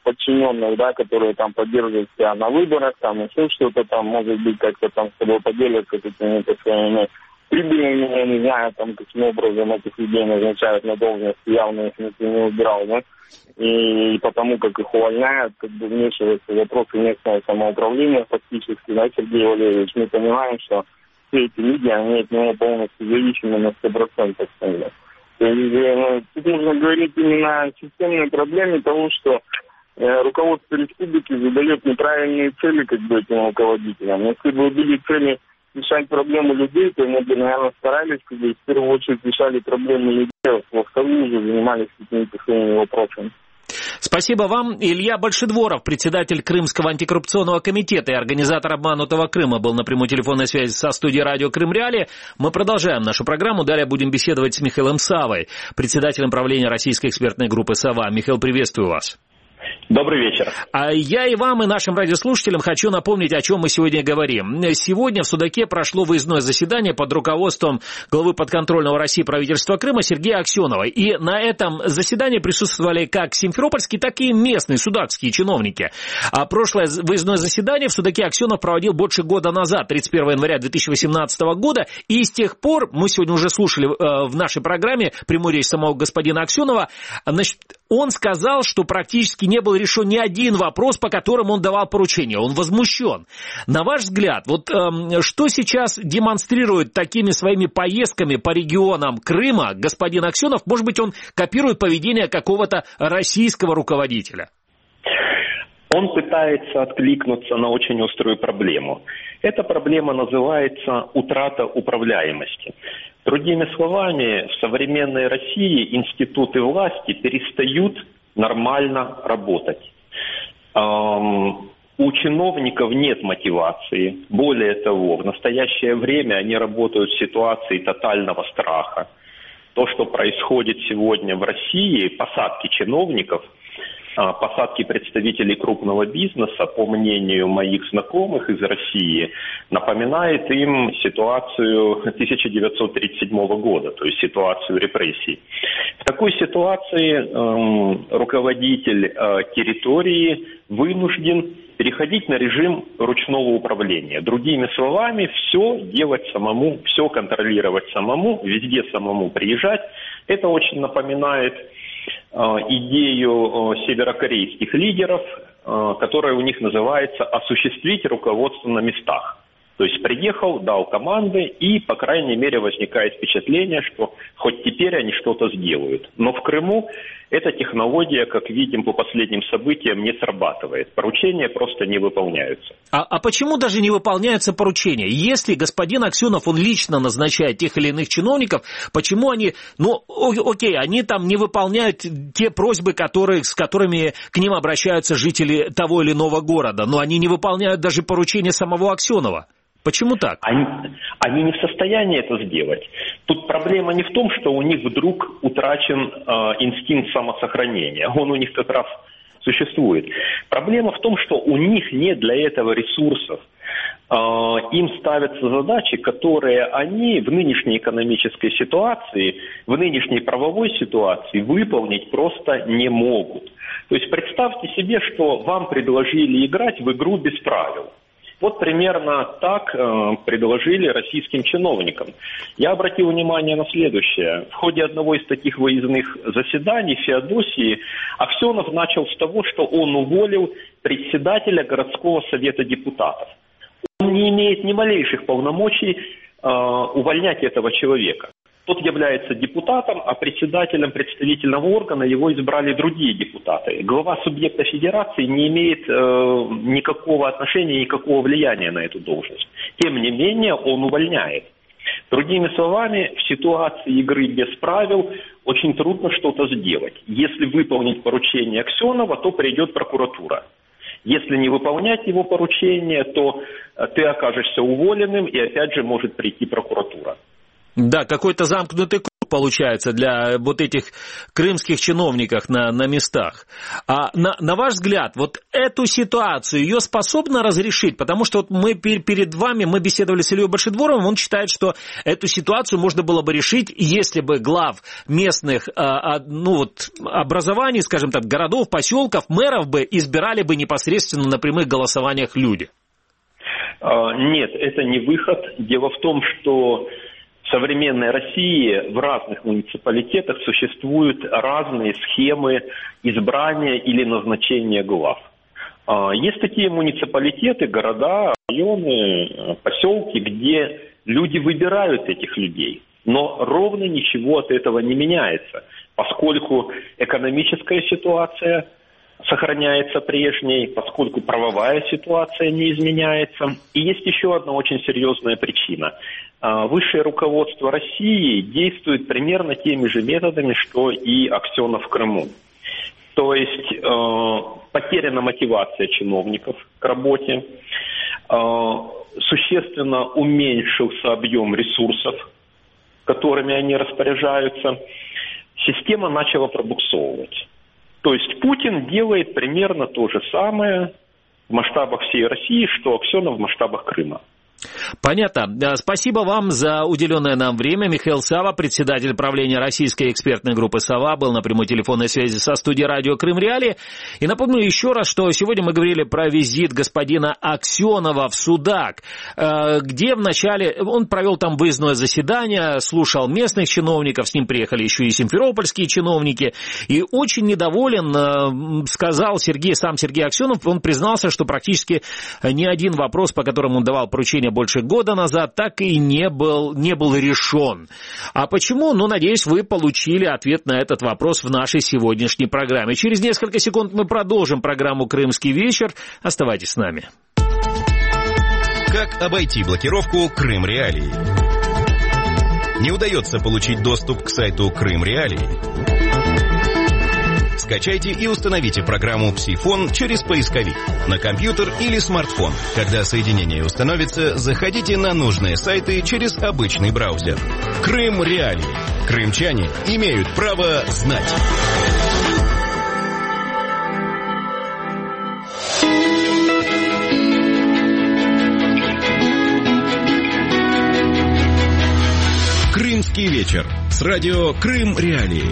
подчиненных, да, которые там поддерживают себя на выборах, там еще что-то там, может быть, как-то там с тобой поделятся какими-то своими прибылями, я не знаю, там, каким образом этих людей назначают на должности, явно их никто не убирал, да, и потому как их увольняют, как бы вмешиваются в вопросы местного самоуправления фактически, да, Сергей Валерьевич, мы понимаем, что все эти люди, они от него полностью зависимы на 100%. Тут нужно говорить именно о системной проблеме того, что руководство республики задает неправильные цели как бы этим руководителям. Если бы были цели решать проблемы людей, то они бы, наверное, старались, как бы, в первую очередь решали проблемы людей, а во вторую уже занимались какими-то своими вопросами. Спасибо вам. Илья Большедворов, председатель Крымского антикоррупционного комитета и организатор обманутого Крыма, был на прямой телефонной связи со студией радио Крым Реалии. Мы продолжаем нашу программу. Далее будем беседовать с Михаилом Савой, председателем правления российской экспертной группы «Сова». Михаил, приветствую вас. Добрый вечер. А я и вам, и нашим радиослушателям хочу напомнить, о чем мы сегодня говорим. Сегодня в Судаке прошло выездное заседание под руководством главы подконтрольного России правительства Крыма Сергея Аксенова. И на этом заседании присутствовали как симферопольские, так и местные судакские чиновники. А прошлое выездное заседание в Судаке Аксенов проводил больше года назад, 31 января 2018 года. И с тех пор, мы сегодня уже слушали в нашей программе прямую речь самого господина Аксенова, значит, он сказал, что практически не был решен ни один вопрос, по которому он давал поручения. Он возмущен. На ваш взгляд, вот что сейчас демонстрирует такими своими поездками по регионам Крыма господин Аксенов? Может быть, он копирует поведение какого-то российского руководителя? Он пытается откликнуться на очень острую проблему. Эта проблема называется утрата управляемости. Другими словами, в современной России институты власти перестают нормально работать. У чиновников нет мотивации. Более того, в настоящее время они работают в ситуации тотального страха. То, что происходит сегодня в России, посадки чиновников, посадки представителей крупного бизнеса, по мнению моих знакомых из России, напоминает им ситуацию 1937 года, то есть ситуацию репрессий. В такой ситуации руководитель территории вынужден переходить на режим ручного управления. Другими словами, все делать самому, все контролировать самому, везде самому приезжать. Это очень напоминает идею северокорейских лидеров, которая у них называется «осуществить руководство на местах». То есть приехал, дал команды, и, по крайней мере, возникает впечатление, что хоть теперь они что-то сделают. Но в Крыму эта технология, как видим по последним событиям, не срабатывает. Поручения просто не выполняются. А почему даже не выполняются поручения? Если господин Аксенов, он лично назначает тех или иных чиновников, почему они, они там не выполняют те просьбы, с которыми к ним обращаются жители того или иного города, но они не выполняют даже поручения самого Аксенова? Почему так? Они не в состоянии это сделать. Тут проблема не в том, что у них вдруг утрачен инстинкт самосохранения. Он у них как раз существует. Проблема в том, что у них нет для этого ресурсов. Им ставятся задачи, которые они в нынешней экономической ситуации, в нынешней правовой ситуации выполнить просто не могут. То есть представьте себе, что вам предложили играть в игру без правил. Вот примерно так предложили российским чиновникам. Я обратил внимание на следующее. В ходе одного из таких выездных заседаний в Феодосии Аксенов начал с того, что он уволил председателя городского совета депутатов. Он не имеет ни малейших полномочий увольнять этого человека. Тот является депутатом, а председателем представительного органа его избрали другие депутаты. Глава субъекта федерации не имеет никакого отношения, никакого влияния на эту должность. Тем не менее, он увольняет. Другими словами, в ситуации игры без правил очень трудно что-то сделать. Если выполнить поручение Аксенова, то придет прокуратура. Если не выполнять его поручение, то ты окажешься уволенным, и опять же может прийти прокуратура. Да, какой-то замкнутый круг. получается, для вот этих крымских чиновников на местах. А на ваш взгляд, вот эту ситуацию, ее способно разрешить? Потому что вот мы перед вами, мы беседовали с Ильей Большедворовым, он считает, что эту ситуацию можно было бы решить, если бы глав местных образований, скажем так, городов, поселков, мэров бы избирали бы непосредственно на прямых голосованиях люди. Нет, это не выход. Дело в том, что в современной России в разных муниципалитетах существуют разные схемы избрания или назначения глав. Есть такие муниципалитеты, города, районы, поселки, где люди выбирают этих людей. Но ровно ничего от этого не меняется, поскольку экономическая ситуация сохраняется прежней, поскольку правовая ситуация не изменяется. И есть еще одна очень серьезная причина. Высшее руководство России действует примерно теми же методами, что и Аксенов в Крыму. То есть потеряна мотивация чиновников к работе, существенно уменьшился объем ресурсов, которыми они распоряжаются. Система начала пробуксовывать. То есть Путин делает примерно то же самое в масштабах всей России, что Аксенов в масштабах Крыма. Понятно. Спасибо вам за уделенное нам время. Михаил Сава, председатель правления российской экспертной группы «Сова», был на прямой телефонной связи со студией радио «Крым Реалии». И напомню еще раз, что сегодня мы говорили про визит господина Аксенова в Судак, где вначале он провел там выездное заседание, слушал местных чиновников, с ним приехали еще и симферопольские чиновники, и очень недоволен, сказал сам Сергей Аксенов, он признался, что практически ни один вопрос, по которому он давал поручение больше года назад, так и не был решен. А почему? Надеюсь, вы получили ответ на этот вопрос в нашей сегодняшней программе. Через несколько секунд мы продолжим программу «Крымский вечер». Оставайтесь с нами. Как обойти блокировку Крым Реалии? Не удается получить доступ к сайту Крым Реалии? Скачайте и установите программу «Псифон» через поисковик на компьютер или смартфон. Когда соединение установится, заходите на нужные сайты через обычный браузер. Крым Реалии. Крымчане имеют право знать. Крымский вечер с радио Крым Реалии.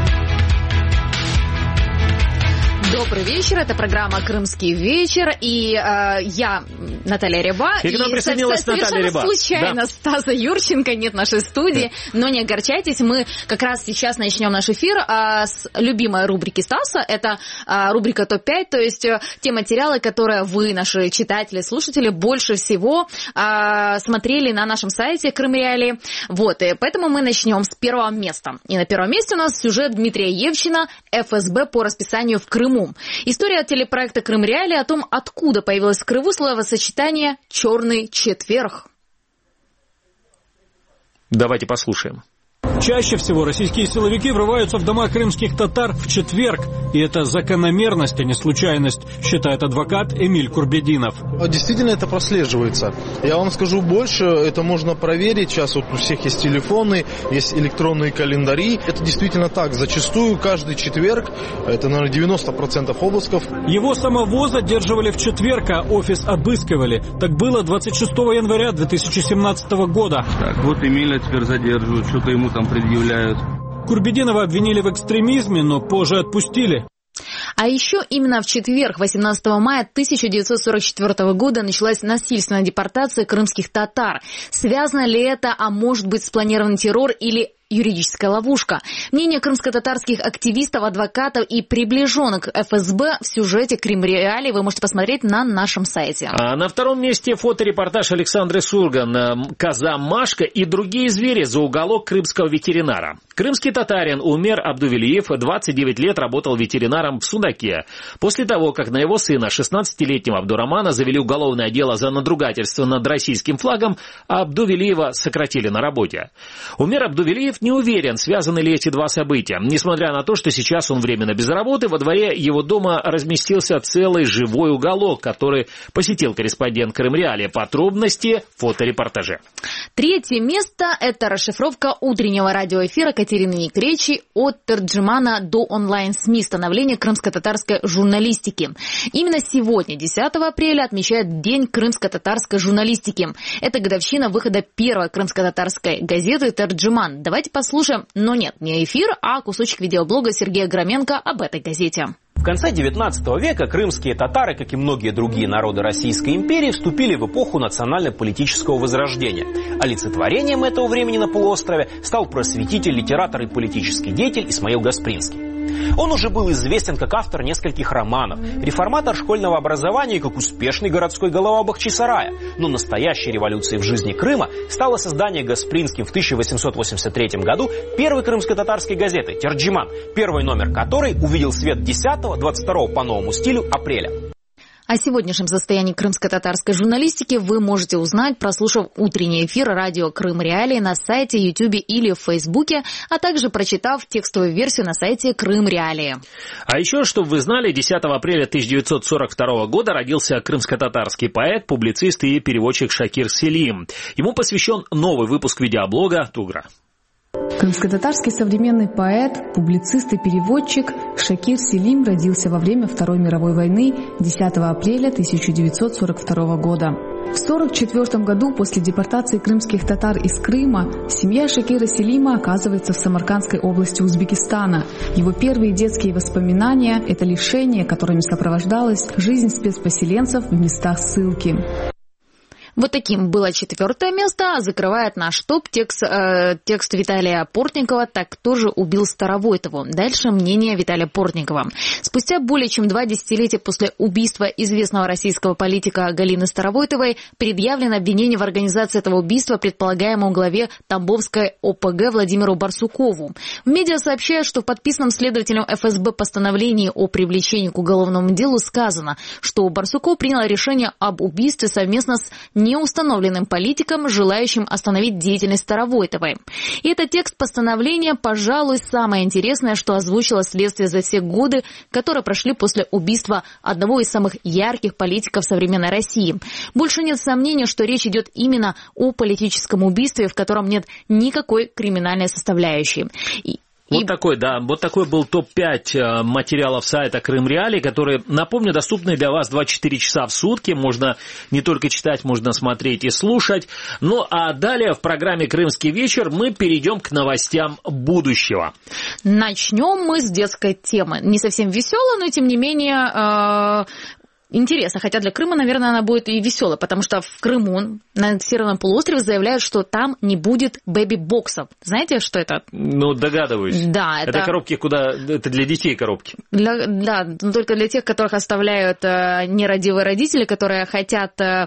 Добрый вечер, это программа «Крымский вечер», и я, Наталья Ряба, и совершенно случайно Стаса Юрченко нет в нашей студии, но не огорчайтесь, мы как раз сейчас начнем наш эфир с любимой рубрики Стаса, это рубрика ТОП-5, то есть те материалы, которые вы, наши читатели, слушатели, больше всего смотрели на нашем сайте Крым Реалии, и поэтому мы начнем с первого места. И на первом месте у нас сюжет Дмитрия Евчина «ФСБ по расписанию в Крыму». История телепроекта «Крым Реалии» о том, откуда появилось в Крыму словосочетание «черный четверг». Давайте послушаем. Чаще всего российские силовики врываются в дома крымских татар в четверг. И это закономерность, а не случайность, считает адвокат Эмиль Курбединов. Действительно это прослеживается. Я вам скажу больше, это можно проверить. Сейчас у всех есть телефоны, есть электронные календари. Это действительно так. Зачастую каждый четверг, это, наверное, 90% обысков. Его самого задерживали в четверг, а офис обыскивали. Так было 26 января 2017 года. Так, вот Эмиля теперь задерживают, что-то ему там предъявляют. Курбединова обвинили в экстремизме, но позже отпустили. А еще именно в четверг, 18 мая 1944 года, началась насильственная депортация крымских татар. Связано ли это, а может быть, спланированный террор или юридическая ловушка? Мнение крымско-татарских активистов, адвокатов и приближенных к ФСБ в сюжете «Крым Реалии» вы можете посмотреть на нашем сайте. А на втором месте фоторепортаж Александры Сурган «Коза Машка и другие звери за уголок крымского ветеринара». Крымский татарин Умер Абдувелиев 29 лет работал ветеринаром в Судаке. После того, как на его сына, 16-летнего Абдурамана, завели уголовное дело за надругательство над российским флагом, Абдувелиева сократили на работе. Умер Абдувелиев не уверен, связаны ли эти два события. Несмотря на то, что сейчас он временно без работы, во дворе его дома разместился целый живой уголок, который посетил корреспондент Крым Реалии. Подробности в фоторепортаже. Третье место – это расшифровка утреннего радиоэфира Катерины Некречи «От Терджимана до онлайн-СМИ. Становление крымско-татарской журналистики». Именно сегодня, 10 апреля, отмечают День крымско-татарской журналистики. Это годовщина выхода первой крымско-татарской газеты «Терджиман». Давайте послушаем, но нет, не эфир, а кусочек видеоблога Сергея Громенко об этой газете. В конце XIX века крымские татары, как и многие другие народы Российской империи, вступили в эпоху национально-политического возрождения. Олицетворением этого времени на полуострове стал просветитель, литератор и политический деятель Исмаил Гаспринский. Он уже был известен как автор нескольких романов, реформатор школьного образования и как успешный городской голова Бахчисарая. Но настоящей революцией в жизни Крыма стало создание Гаспринским в 1883 году первой крымско-татарской газеты «Терджиман», первый номер которой увидел свет 10-22 по новому стилю апреля. О сегодняшнем состоянии крымско-татарской журналистики вы можете узнать, прослушав утренний эфир радио Крым Реалии на сайте, Ютубе или в Фейсбуке, а также прочитав текстовую версию на сайте Крым Реалии. А еще, чтобы вы знали, 10 апреля 1942 года родился крымско-татарский поэт, публицист и переводчик Шакир Селим. Ему посвящен новый выпуск видеоблога «Тугра». Крымско-татарский современный поэт, публицист и переводчик Шакир Селим родился во время Второй мировой войны 10 апреля 1942 года. В 1944 году после депортации крымских татар из Крыма семья Шакира Селима оказывается в Самаркандской области Узбекистана. Его первые детские воспоминания – это лишения, которыми сопровождалась жизнь спецпоселенцев в местах ссылки. Вот таким было 4-е место. Закрывает наш топ текст Виталия Портникова «Так кто же убил Старовойтову?». Дальше мнение Виталия Портникова. Спустя более чем 2 десятилетия после убийства известного российского политика Галины Старовойтовой предъявлено обвинение в организации этого убийства предполагаемому главе Тамбовской ОПГ Владимиру Барсукову. В медиа сообщают, что в подписанном следователем ФСБ постановлении о привлечении к уголовному делу сказано, что Барсуков принял решение об убийстве совместно с неустановленным политиком, желающим остановить деятельность Старовойтовой. И этот текст постановления, пожалуй, самое интересное, что озвучило следствие за все годы, которые прошли после убийства одного из самых ярких политиков современной России. Больше нет сомнения, что речь идет именно о политическом убийстве, в котором нет никакой криминальной составляющей. Вот такой был топ-5 материалов сайта Крым Реалии, которые, напомню, доступны для вас 24 часа в сутки. Можно не только читать, можно смотреть и слушать. Ну а далее в программе «Крымский вечер» мы перейдем к новостям будущего. Начнем мы с детской темы. Не совсем веселой, но тем не менее... интересно, хотя для Крыма, наверное, она будет и веселой, потому что в Крыму, на аннексированном полуострове, заявляют, что там не будет бэби-боксов. Знаете, что это? Ну, догадываюсь. Да, это коробки, это для детей коробки. Да, но только для тех, которых оставляют нерадивые родители, которые хотят,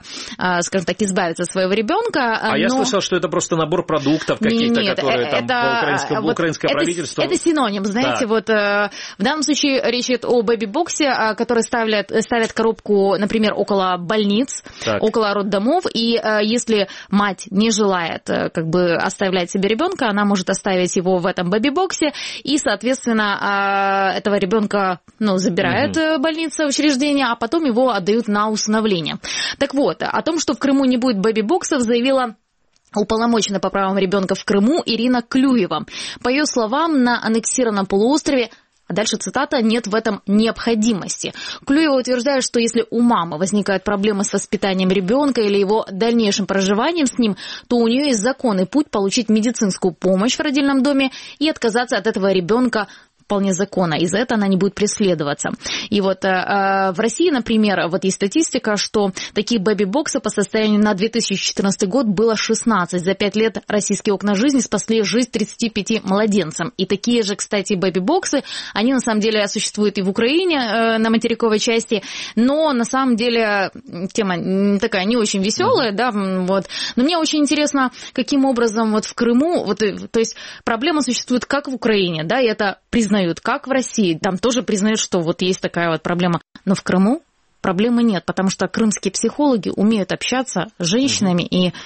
скажем так, избавиться от своего ребенка. Я слышал, что это просто набор продуктов каких-то, которые там украинское правительство... Это синоним, знаете, вот в данном случае речь идет о бэби-боксе, который ставят коробку, например, около больниц, около роддомов, и если мать не желает оставлять себе ребенка, она может оставить его в этом бэби-боксе, и, соответственно, этого ребенка забирают больница, учреждение, а потом его отдают на усыновление. Так вот, о том, что в Крыму не будет бэби-боксов, заявила уполномоченная по правам ребенка в Крыму Ирина Клюева. По ее словам, на аннексированном полуострове, а дальше цитата, «нет в этом необходимости». Клюева утверждает, что если у мамы возникают проблемы с воспитанием ребенка или его дальнейшим проживанием с ним, то у нее есть законный путь получить медицинскую помощь в родильном доме и отказаться от этого ребенка вполне законно, и за это она не будет преследоваться. И вот в России, например, вот есть статистика, что таких бэби-боксов по состоянию на 2014 год было 16. За 5 лет российские окна жизни спасли жизнь 35 младенцам. И такие же, кстати, бэби-боксы, они на самом деле существуют и в Украине, на материковой части, но на самом деле тема такая не очень веселая, да, вот. Но мне очень интересно, каким образом вот в Крыму, вот, то есть проблема существует как в Украине, да, и это признают, как в России, там тоже признают, что вот есть такая вот проблема. Но в Крыму проблемы нет, потому что крымские психологи умеют общаться с женщинами и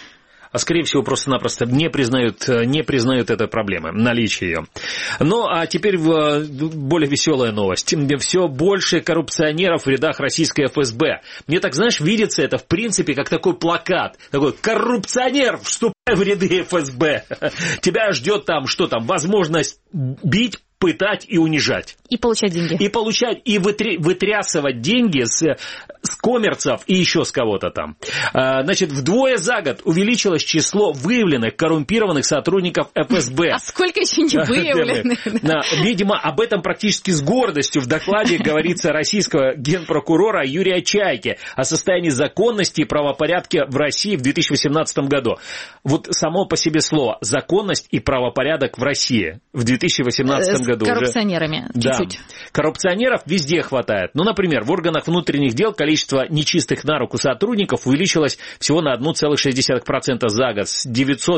а скорее всего просто-напросто не признают этой проблемы, наличие ее. Ну, а теперь более веселая новость. Все больше коррупционеров в рядах российской ФСБ. Мне так, знаешь, видится это, в принципе, как такой плакат. Такой: коррупционер, вступай в ряды ФСБ. Тебя ждет там, что там, возможность бить, пытать и унижать. И получать деньги. И вытрясывать деньги с коммерцев и еще с кого-то там. Значит, вдвое за год увеличилось число выявленных коррумпированных сотрудников ФСБ. А сколько еще не выявленных? Видимо, об этом практически с гордостью в докладе говорится российского генпрокурора Юрия Чайки о состоянии законности и правопорядка в России в 2018 году. Вот само по себе слово «законность» и «правопорядок» в России в 2018 году. С коррупционерами, чуть-чуть. Да. Коррупционеров везде хватает. Ну, например, в органах внутренних дел количество нечистых на руку сотрудников увеличилось всего на 1,6% за год, с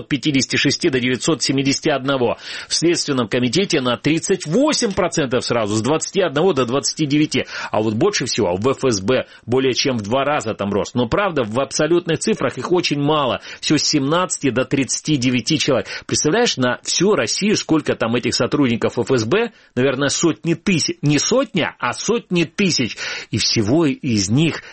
956 до 971. В Следственном комитете на 38% сразу, с 21 до 29. А вот больше всего в ФСБ более чем в 2 раза там рост. Но, правда, в абсолютных цифрах их очень мало. Всего с 17 до 39 человек. Представляешь, на всю Россию сколько там этих сотрудников ФСБ? Наверное, сотни тысяч. Не сотня, а сотни тысяч. И всего из них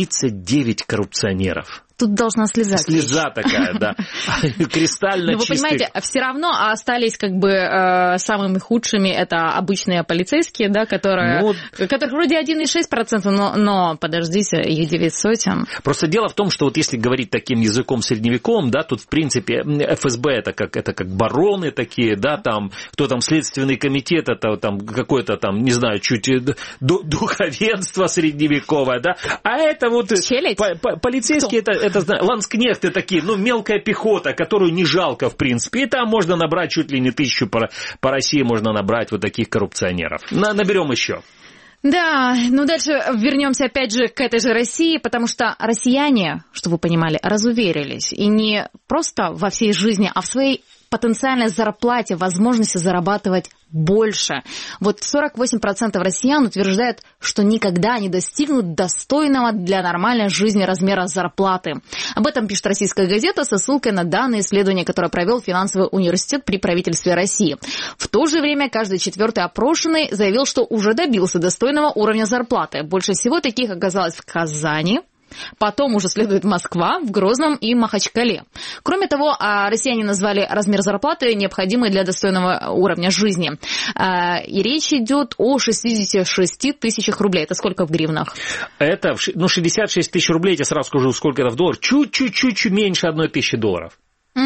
39 коррупционеров. Тут должна слеза. Слеза такая, да. Кристально чистый. Но вы понимаете, все равно остались как бы самыми худшими это обычные полицейские, да, которых вроде 1,6%, но подождите, их 900. Просто дело в том, что вот если говорить таким языком средневековым, да, тут в принципе ФСБ это как бароны такие, да, там, кто там Следственный комитет, это там какое-то там, не знаю, чуть духовенство средневековое, да, а это вот полицейские это ланскнехты такие, мелкая пехота, которую не жалко, в принципе. И там можно набрать чуть ли не 1000 по России, можно набрать вот таких коррупционеров. Наберем еще. Да, дальше вернемся опять же к этой же России, потому что россияне, чтобы вы понимали, разуверились. И не просто во всей жизни, а в своей потенциальной зарплате, возможности зарабатывать больше. Вот 48% россиян утверждают, что никогда не достигнут достойного для нормальной жизни размера зарплаты. Об этом пишет «Российская газета» со ссылкой на данные исследования, которое провел финансовый университет при правительстве России. В то же время каждый 4-й опрошенный заявил, что уже добился достойного уровня зарплаты. Больше всего таких оказалось в Казани. Потом уже следует Москва, в Грозном и Махачкале. Кроме того, россияне назвали размер зарплаты, необходимый для достойного уровня жизни. И речь идет о 66 тысячах рублей. Это сколько в гривнах? Это 66 тысяч рублей, я сразу скажу, сколько это в долларах. Чуть-чуть меньше 1000 долларов.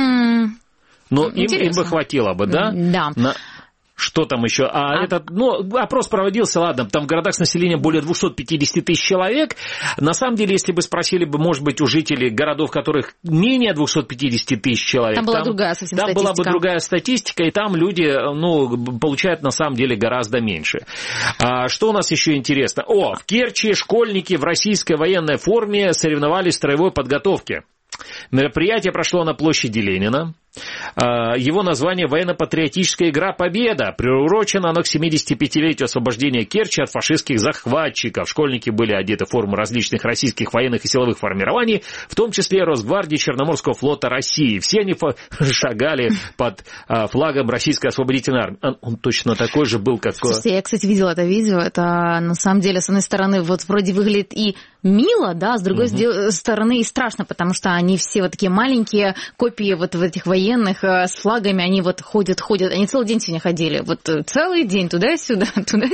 Но им бы хватило бы, да? Да. Что там еще? Опрос проводился, ладно, там в городах с населением более 250 тысяч человек. На самом деле, если бы спросили бы, может быть, у жителей городов, в которых менее 250 тысяч человек, там была другая совсем статистика. Там была бы другая статистика, и там люди, получают на самом деле гораздо меньше. Что у нас еще интересно? В Керчи школьники в российской военной форме соревновались в строевой подготовке. Мероприятие прошло на площади Ленина. Его название «Военно-патриотическая игра «Победа». Приурочено оно к 75-летию освобождения Керчи от фашистских захватчиков. Школьники были одеты в форму различных российских военных и силовых формирований, в том числе Росгвардии Черноморского флота России. Все они шагали под флагом Российской освободительной армии. Он точно такой же был, как... Слушайте, я, кстати, видела это видео. Это, на самом деле, с одной стороны, вот вроде выглядит и мило, да, с другой стороны и страшно, потому что они все вот такие маленькие копии вот в этих военных с флагами, они вот ходят. Они целый день сегодня ходили. Вот целый день туда-сюда.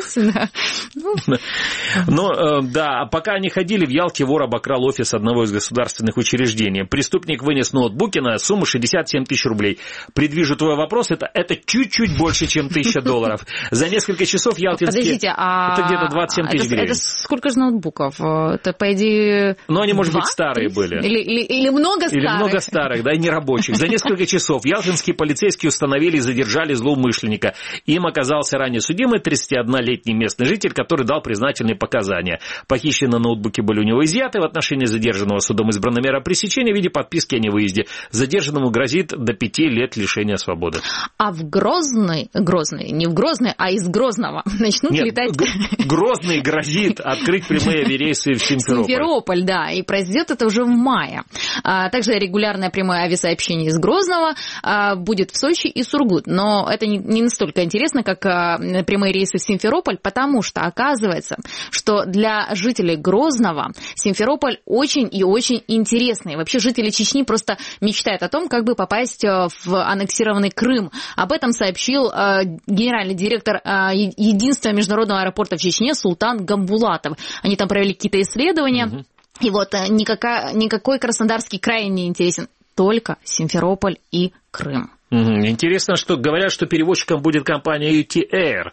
Да, пока они ходили, в Ялте вор обокрал офис одного из государственных учреждений. Преступник вынес ноутбуки на сумму 67 тысяч рублей. Предвижу твой вопрос, это чуть-чуть больше, чем 1000 долларов. За несколько часов ялтинские... Подождите, это где-то 27 тысяч гривен. Это сколько же ноутбуков? Это, по идее... Но они, может быть, старые были. Или много старых. Или много старых, да, и нерабочих. За несколько часов часов ялтинские полицейские установили и задержали злоумышленника. Им оказался ранее судимый 31-летний местный житель, который дал признательные показания. Похищенные ноутбуки были у него изъяты. В отношении задержанного судом избрана мера пресечения в виде подписки о невыезде. Задержанному грозит до 5 лет лишения свободы. А в Грозный, не в Грозный, а из Грозного начнут летать... Грозный грозит открыть прямые авиарейсы в Симферополь. Симферополь, да, и произойдет это уже в мае. Также регулярное прямое авиасообщение из Грозного будет в Сочи и Сургут. Но это не настолько интересно, как прямые рейсы в Симферополь, потому что оказывается, что для жителей Грозного Симферополь очень и очень интересный. Вообще жители Чечни просто мечтают о том, как бы попасть в аннексированный Крым. Об этом сообщил генеральный директор единственного международного аэропорта в Чечне Султан Гамбулатов. Они там провели какие-то исследования. И вот никакой Краснодарский край не интересен, только Симферополь и Крым. Интересно, что говорят, что перевозчиком будет компания UT Air.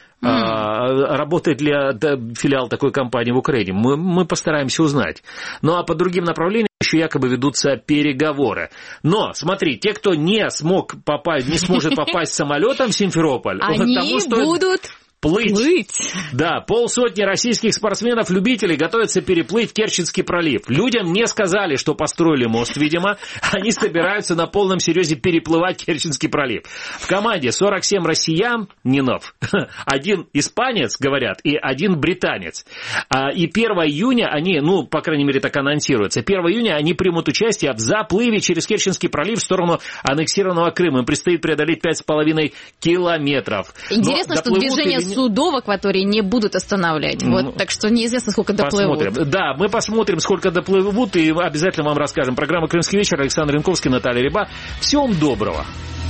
Работает ли филиал такой компании в Украине? Мы постараемся узнать. Ну а по другим направлениям еще якобы ведутся переговоры. Но, смотри, те, кто не сможет попасть самолетом в Симферополь, они будут... Плыть. Да, 50 российских спортсменов-любителей готовятся переплыть Керченский пролив. Людям не сказали, что построили мост, видимо. Они собираются на полном серьезе переплывать Керченский пролив. В команде 47 россиян, Нинов, 1 испанец, говорят, и 1 британец. И 1 июня они, по крайней мере, так анонсируется, 1 июня они примут участие в заплыве через Керченский пролив в сторону аннексированного Крыма. Им предстоит преодолеть 5,5 километров. Интересно, что движение судов в акватории не будут останавливать. Так что неизвестно, сколько доплывут. Посмотрим. Да, мы посмотрим, сколько доплывут, и обязательно вам расскажем. Программа «Крымский вечер». Александр Янковский, Наталья Реба. Всего вам доброго.